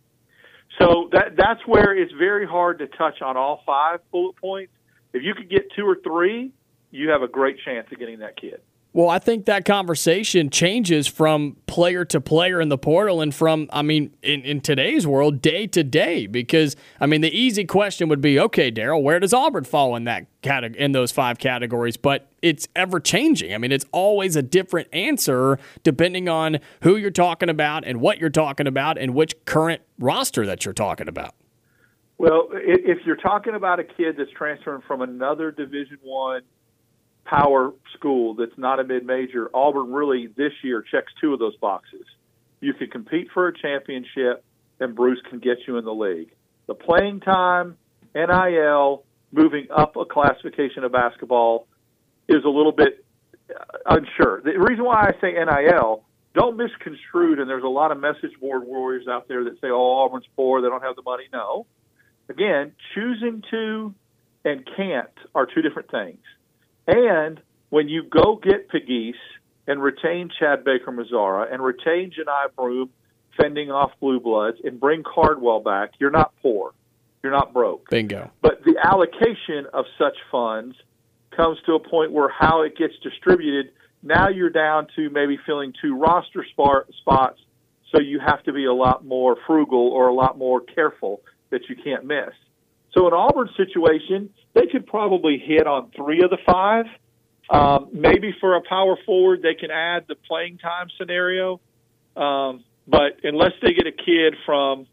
So that that's where it's very hard to touch on all five bullet points. If you could get two or three, you have a great chance of getting that kid. Well, I think that conversation changes from player to player in the portal and from, I mean, in, in today's world, day to day. Because, I mean, the easy question would be, okay, Daryl, where does Auburn fall in that cate- in those five categories? But it's ever changing. I mean, it's always a different answer depending on who you're talking about and what you're talking about and which current roster that you're talking about. Well, if you're talking about a kid that's transferring from another Division One power school that's not a mid-major, Auburn really this year checks two of those boxes. You can compete for a championship, and Bruce can get you in the league. The playing time, N I L, moving up a classification of basketball is a little bit unsure. The reason why I say N I L, don't misconstrue it, and there's a lot of message board warriors out there that say, oh, Auburn's poor, they don't have the money. No. Again, choosing to and can't are two different things. And when you go get Pegues and retain Chad Baker-Mazara and retain Janai Broome fending off Blue Bloods and bring Cardwell back, you're not poor. You're not broke. Bingo. But the allocation of such funds comes to a point where how it gets distributed, now you're down to maybe filling two roster spots, so you have to be a lot more frugal or a lot more careful that you can't miss. So in Auburn's situation, they could probably hit on three of the five. Um, maybe for a power forward, they can add the playing time scenario. Um, but unless they get a kid from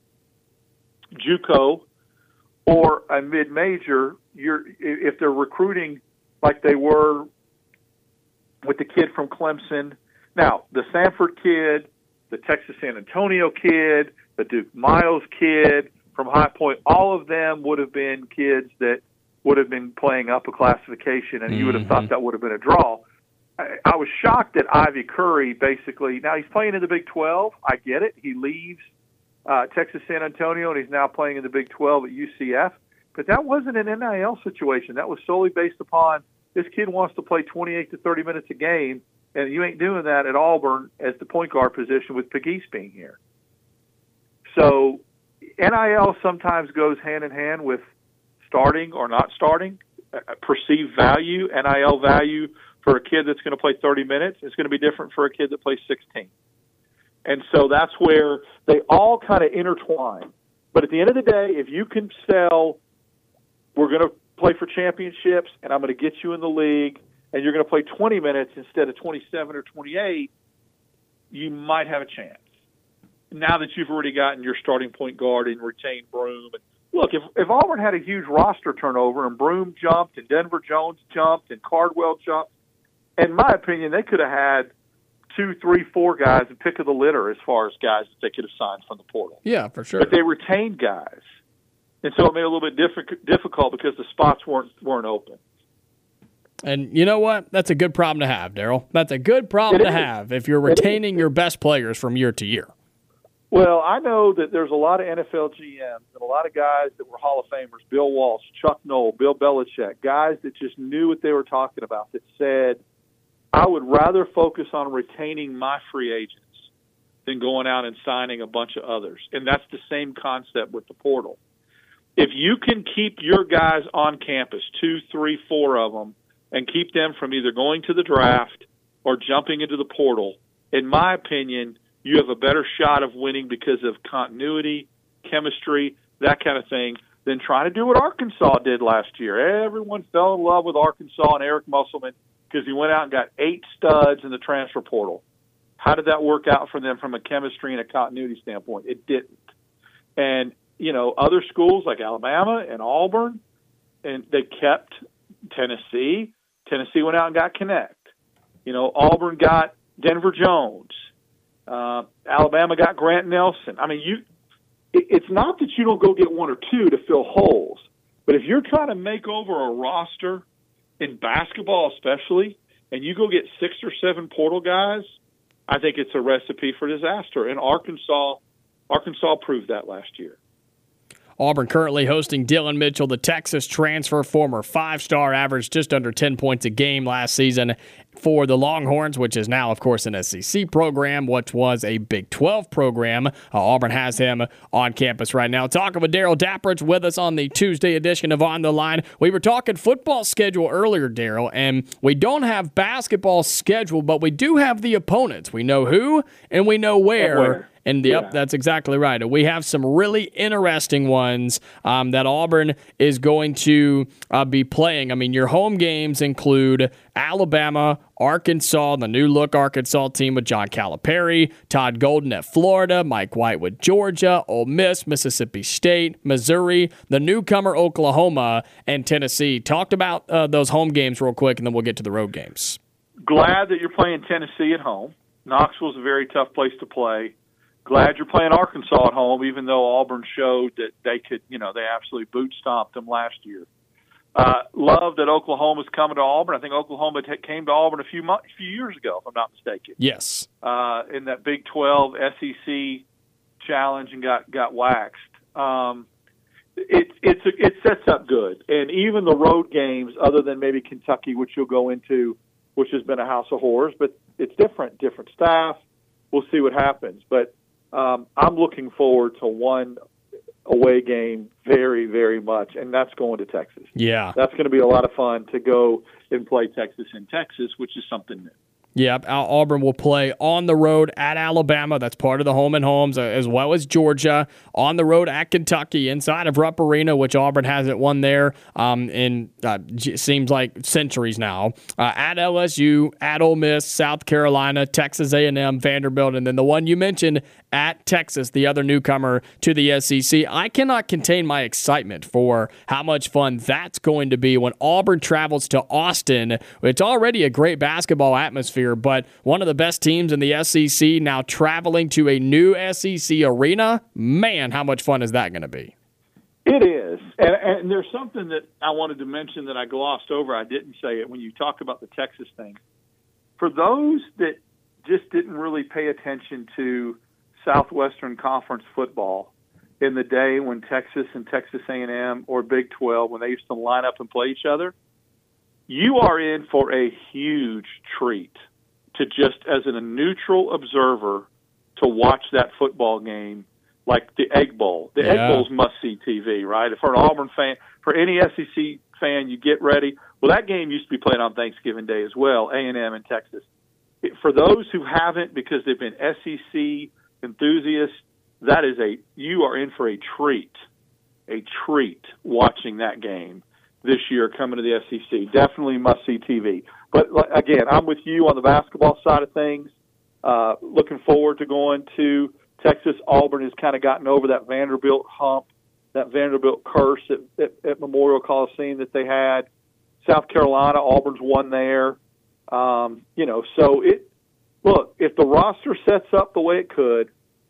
JUCO or a mid-major, you're, if they're recruiting like they were with the kid from Clemson. Now, the Sanford kid, the Texas San Antonio kid, the Duke Miles kid from High Point, all of them would have been kids that would have been playing up a classification, and mm-hmm. you would have thought that would have been a draw. I, I was shocked that Ivy Curry basically, now he's playing in the Big twelve. I get it. He leaves uh, Texas San Antonio, and he's now playing in the Big twelve at U C F. But that wasn't an N I L situation. That was solely based upon this kid wants to play twenty-eight to thirty minutes a game, and you ain't doing that at Auburn as the point guard position with Pegues being here. So N I L sometimes goes hand in hand with starting or not starting, uh, perceived value. N I L value for a kid that's going to play thirty minutes is going to be different for a kid that plays sixteen. And so that's where they all kind of intertwine. But at the end of the day, if you can sell, we're going to play for championships, and I'm going to get you in the league, and you're going to play twenty minutes instead of twenty-seven or twenty-eight, you might have a chance. Now that you've already gotten your starting point guard and retained Broome. Look, if, if Auburn had a huge roster turnover and Broome jumped and Denver Jones jumped and Cardwell jumped, in my opinion, they could have had two, three, four guys and pick of the litter as far as guys that they could have signed from the portal. Yeah, for sure. But they retained guys. And so it made it a little bit diffi- difficult because the spots weren't weren't open. And you know what? That's a good problem to have, Daryl. That's a good problem It to is. have if you're retaining your best players from year to year. Well, I know that there's a lot of N F L G Ms and a lot of guys that were Hall of Famers, Bill Walsh, Chuck Noll, Bill Belichick, guys that just knew what they were talking about, that said, I would rather focus on retaining my free agents than going out and signing a bunch of others. And that's the same concept with the portal. If you can keep your guys on campus, two, three, four of them, and keep them from either going to the draft or jumping into the portal, in my opinion, you have a better shot of winning because of continuity, chemistry, that kind of thing, than trying to do what Arkansas did last year. Everyone fell in love with Arkansas and Eric Musselman because he went out and got eight studs in the transfer portal. How did that work out for them from a chemistry and a continuity standpoint? It didn't. And, you know, other schools like Alabama and Auburn, and they kept Tennessee. Tennessee went out and got Connect. You know, Auburn got Denver Jones. Uh, Alabama got Grant Nelson. I mean, you. It, it's not that you don't go get one or two to fill holes, but if you're trying to make over a roster in basketball especially, and you go get six or seven portal guys, I think it's a recipe for disaster. And Arkansas, Arkansas proved that last year. Auburn currently hosting Dylan Mitchell, the Texas transfer, former five-star, averaged just under ten points a game last season for the Longhorns, which is now, of course, an S E C program, which was a Big twelve program. Uh, Auburn has him on campus right now. Talking with Darrell Dapprich with us on the Tuesday edition of On the Line. We were talking football schedule earlier, Darrell, and we don't have basketball schedule, but we do have the opponents. We know who and we know where. where. And yep, yeah. That's exactly right. We have some really interesting ones um, that Auburn is going to uh, be playing. I mean, your home games include Alabama, Arkansas, the new look Arkansas team with John Calipari, Todd Golden at Florida, Mike White with Georgia, Ole Miss, Mississippi State, Missouri, the newcomer Oklahoma, and Tennessee. Talked about uh, those home games real quick, and then we'll get to the road games. Glad that you're playing Tennessee at home. Knoxville's a very tough place to play. Glad you're playing Arkansas at home, even though Auburn showed that they could, you know, they absolutely boot stomped them last year. Uh, love that Oklahoma's coming to Auburn. I think Oklahoma t- came to Auburn a few months, a few years ago, if I'm not mistaken. Yes. Uh, in that Big twelve S E C challenge and got got waxed. Um, it it's a, it sets up good, and even the road games, other than maybe Kentucky, which you'll go into, which has been a house of horrors, but it's different, different staff. We'll see what happens, but. Um, I'm looking forward to one away game very, very much, and that's going to Texas. Yeah. That's going to be a lot of fun to go and play Texas in Texas, which is something new. Yeah, Auburn will play on the road at Alabama. That's part of the home and homes, as well as Georgia. On the road at Kentucky, inside of Rupp Arena, which Auburn hasn't won there um, in uh, seems like centuries now. Uh, at L S U, at Ole Miss, South Carolina, Texas A and M, Vanderbilt, and then the one you mentioned at Texas, the other newcomer to the S E C. I cannot contain my excitement for how much fun that's going to be when Auburn travels to Austin. It's already a great basketball atmosphere, but one of the best teams in the S E C now traveling to a new S E C arena. Man, how much fun is that going to be? It is. And, and there's something that I wanted to mention that I glossed over. I didn't say it when you talk about the Texas thing. For those that just didn't really pay attention to Southwestern Conference football in the day when Texas and Texas A and M or Big twelve, when they used to line up and play each other, you are in for a huge treat to just as a neutral observer to watch that football game like the Egg Bowl. The yeah. Egg Bowl's must-see T V, right? If for an Auburn fan, for any S E C fan, you get ready. Well, that game used to be played on Thanksgiving Day as well, A and M and Texas. For those who haven't, because they've been S E C enthusiasts, that is a you are in for a treat, a treat watching that game this year coming to the S E C. Definitely must-see T V. But, again, I'm with you on the basketball side of things. Uh, looking forward to going to Texas. Auburn has kind of gotten over that Vanderbilt hump, that Vanderbilt curse at, at, at Memorial Coliseum that they had. South Carolina, Auburn's won there. Um, you know, so it look, if the roster sets up the way it could,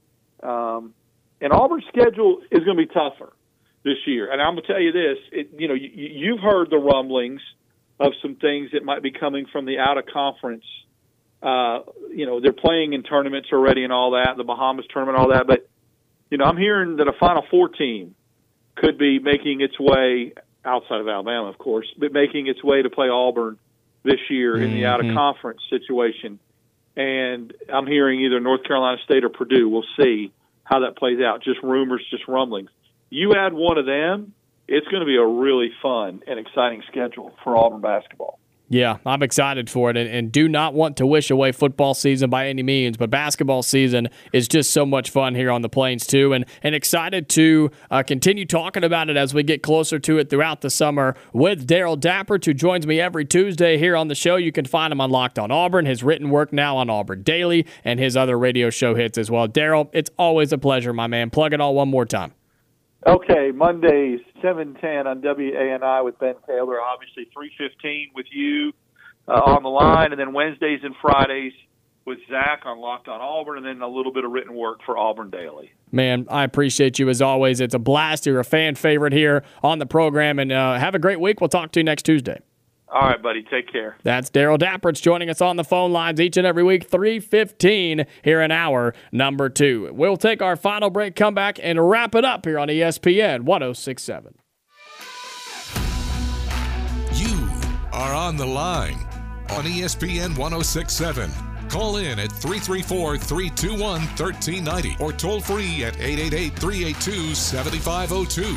um, and Auburn's schedule is going to be tougher this year. And I'm going to tell you this, it, you know, you, you've heard the rumblings of some things that might be coming from the out-of-conference. Uh, you know, they're playing in tournaments already and all that, the Bahamas tournament, all that. But, you know, I'm hearing that a Final Four team could be making its way, outside of Alabama, of course, but making its way to play Auburn this year mm-hmm. in the out-of-conference situation. And I'm hearing either North Carolina State or Purdue. We'll see how that plays out. Just rumors, just rumblings. You add one of them, it's going to be a really fun and exciting schedule for Auburn basketball. Yeah, I'm excited for it, and, and do not want to wish away football season by any means, but basketball season is just so much fun here on the Plains too, and, and excited to uh, continue talking about it as we get closer to it throughout the summer with Darrell Dapprich, who joins me every Tuesday here on the show. You can find him on Locked on Auburn, his written work now on Auburn Daily, and his other radio show hits as well. Darrell, it's always a pleasure, my man. Plug it all one more time. Okay, Mondays, seven ten on W A N I with Ben Taylor, obviously three fifteen with you uh, on the line, and then Wednesdays and Fridays with Zach on Locked on Auburn, and then a little bit of written work for Auburn Daily. Man, I appreciate you as always. It's a blast. You're a fan favorite here on the program, and uh, have a great week. We'll talk to you next Tuesday. All right, buddy. Take care. That's Daryl Dapprich joining us on the phone lines each and every week, three fifteen here in hour number two. We'll take our final break, come back, and wrap it up here on E S P N one oh six point seven. You are on the line on E S P N one oh six point seven. Call in at three three four, three two one, one three nine zero or toll free at eight eight eight, three eight two, seven five zero two.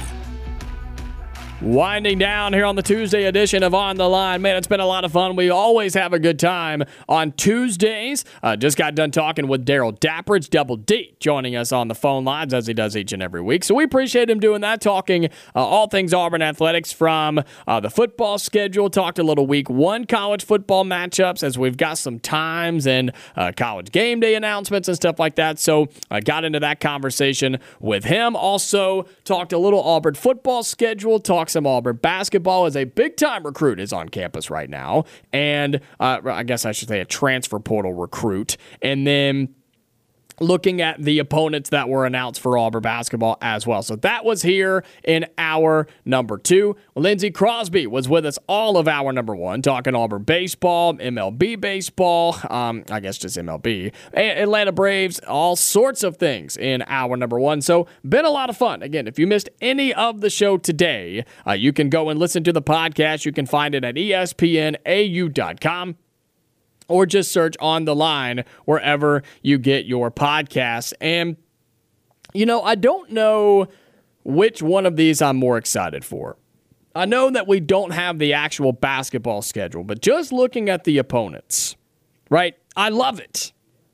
Winding down here on the Tuesday edition of On the Line. Man, it's been a lot of fun. We always have a good time on Tuesdays. Uh, just got done talking with Daryl Dapprich, Double D, joining us on the phone lines as he does each and every week. So we appreciate him doing that, talking uh, all things Auburn athletics from uh, the football schedule. Talked a little week one college football matchups as we've got some times and uh, college game day announcements and stuff like that. So I uh, got into that conversation with him. Also talked a little Auburn football schedule, talked some Auburn basketball as a big-time recruit is on campus right now, and uh, I guess I should say a transfer portal recruit, and then looking at the opponents that were announced for Auburn basketball as well. So that was here in hour number two. Lindsey Crosby was with us all of hour number one, talking Auburn baseball, M L B baseball, um, I guess just M L B, Atlanta Braves, all sorts of things in hour number one. So been a lot of fun. Again, if you missed any of the show today, uh, you can go and listen to the podcast. You can find it at E S P N A U dot com. Or just search On the Line wherever you get your podcasts. And, you know, I don't know which one of these I'm more excited for. I know that we don't have the actual basketball schedule, but just looking at the opponents, right? I love it.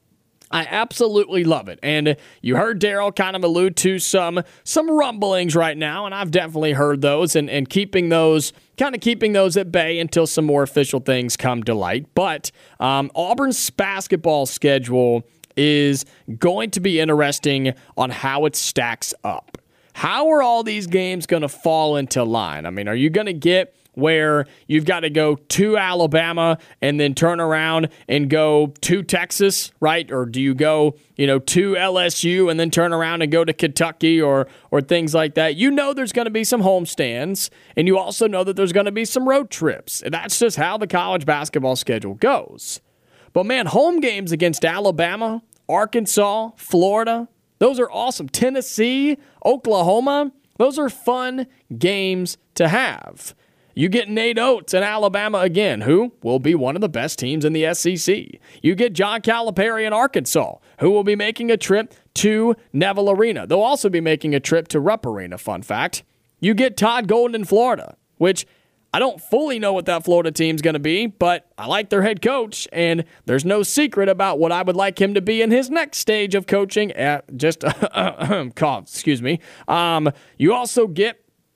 I absolutely love it. And you heard Daryl kind of allude to some some rumblings right now, and I've definitely heard those and, and keeping those, kind of keeping those at bay until some more official things come to light. But um, Auburn's basketball schedule is going to be interesting on how it stacks up. How are all these games going to fall into line? I mean, are you going to get where you've got to go to Alabama and then turn around and go to Texas, right? Or do you go, you know, to L S U and then turn around and go to Kentucky or or things like that? You know there's going to be some homestands, and you also know that there's going to be some road trips. That's just how the college basketball schedule goes. But, man, home games against Alabama, Arkansas, Florida, those are awesome. Tennessee, Oklahoma, those are fun games to have. You get Nate Oates in Alabama again, who will be one of the best teams in the S E C. You get John Calipari in Arkansas, who will be making a trip to Neville Arena. They'll also be making a trip to Rupp Arena, fun fact. You get Todd Golden in Florida, which I don't fully know what that Florida team's going to be, but I like their head coach, and there's no secret about what I would like him to be in his next stage of coaching. At just, cough, excuse me. Um, you also get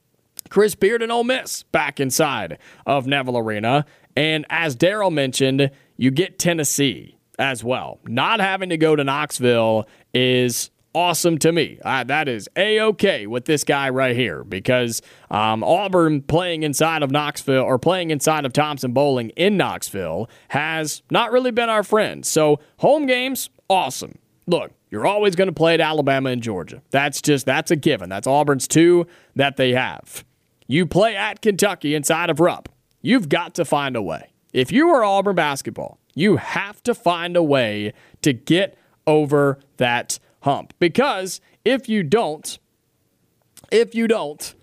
Chris Beard and Ole Miss back inside of Neville Arena. And as Daryl mentioned, you get Tennessee as well. Not having to go to Knoxville is awesome to me. Uh, that is A-okay with this guy right here because um, Auburn playing inside of Knoxville or playing inside of Thompson Bowling in Knoxville has not really been our friend. So home games, awesome. Look, you're always going to play at Alabama and Georgia. That's just, that's a given. That's Auburn's two that they have. You play at Kentucky inside of Rupp. You've got to find a way. If you are Auburn basketball, you have to find a way to get over that hump. Because if you don't, if you don't,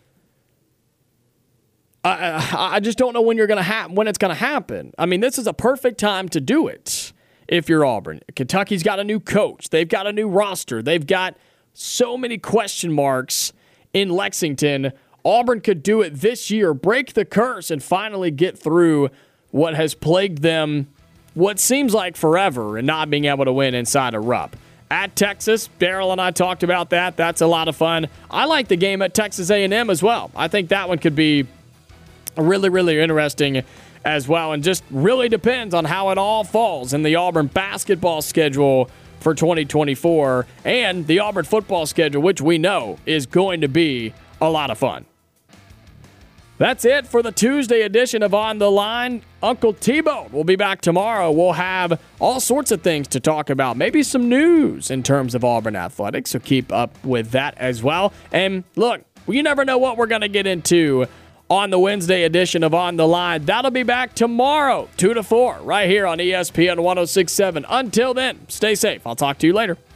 I, I just don't know when you're going to ha- when it's going to happen. I mean, this is a perfect time to do it. If you're Auburn, Kentucky's got a new coach. They've got a new roster. They've got so many question marks in Lexington. Auburn could do it this year, break the curse, and finally get through what has plagued them what seems like forever and not being able to win inside of Rupp. At Texas, Daryl and I talked about that. That's a lot of fun. I like the game at Texas A and M as well. I think that one could be really, really interesting as well, and just really depends on how it all falls in the Auburn basketball schedule for twenty twenty-four and the Auburn football schedule, which we know is going to be a lot of fun. That's it for the Tuesday edition of On the Line. Uncle T-Bone will be back tomorrow. We'll have all sorts of things to talk about, maybe some news in terms of Auburn athletics, so keep up with that as well. And look, you never know what we're going to get into on the Wednesday edition of On the Line. That'll be back tomorrow, two to four, right here on E S P N one oh six point seven. Until then, stay safe. I'll talk to you later.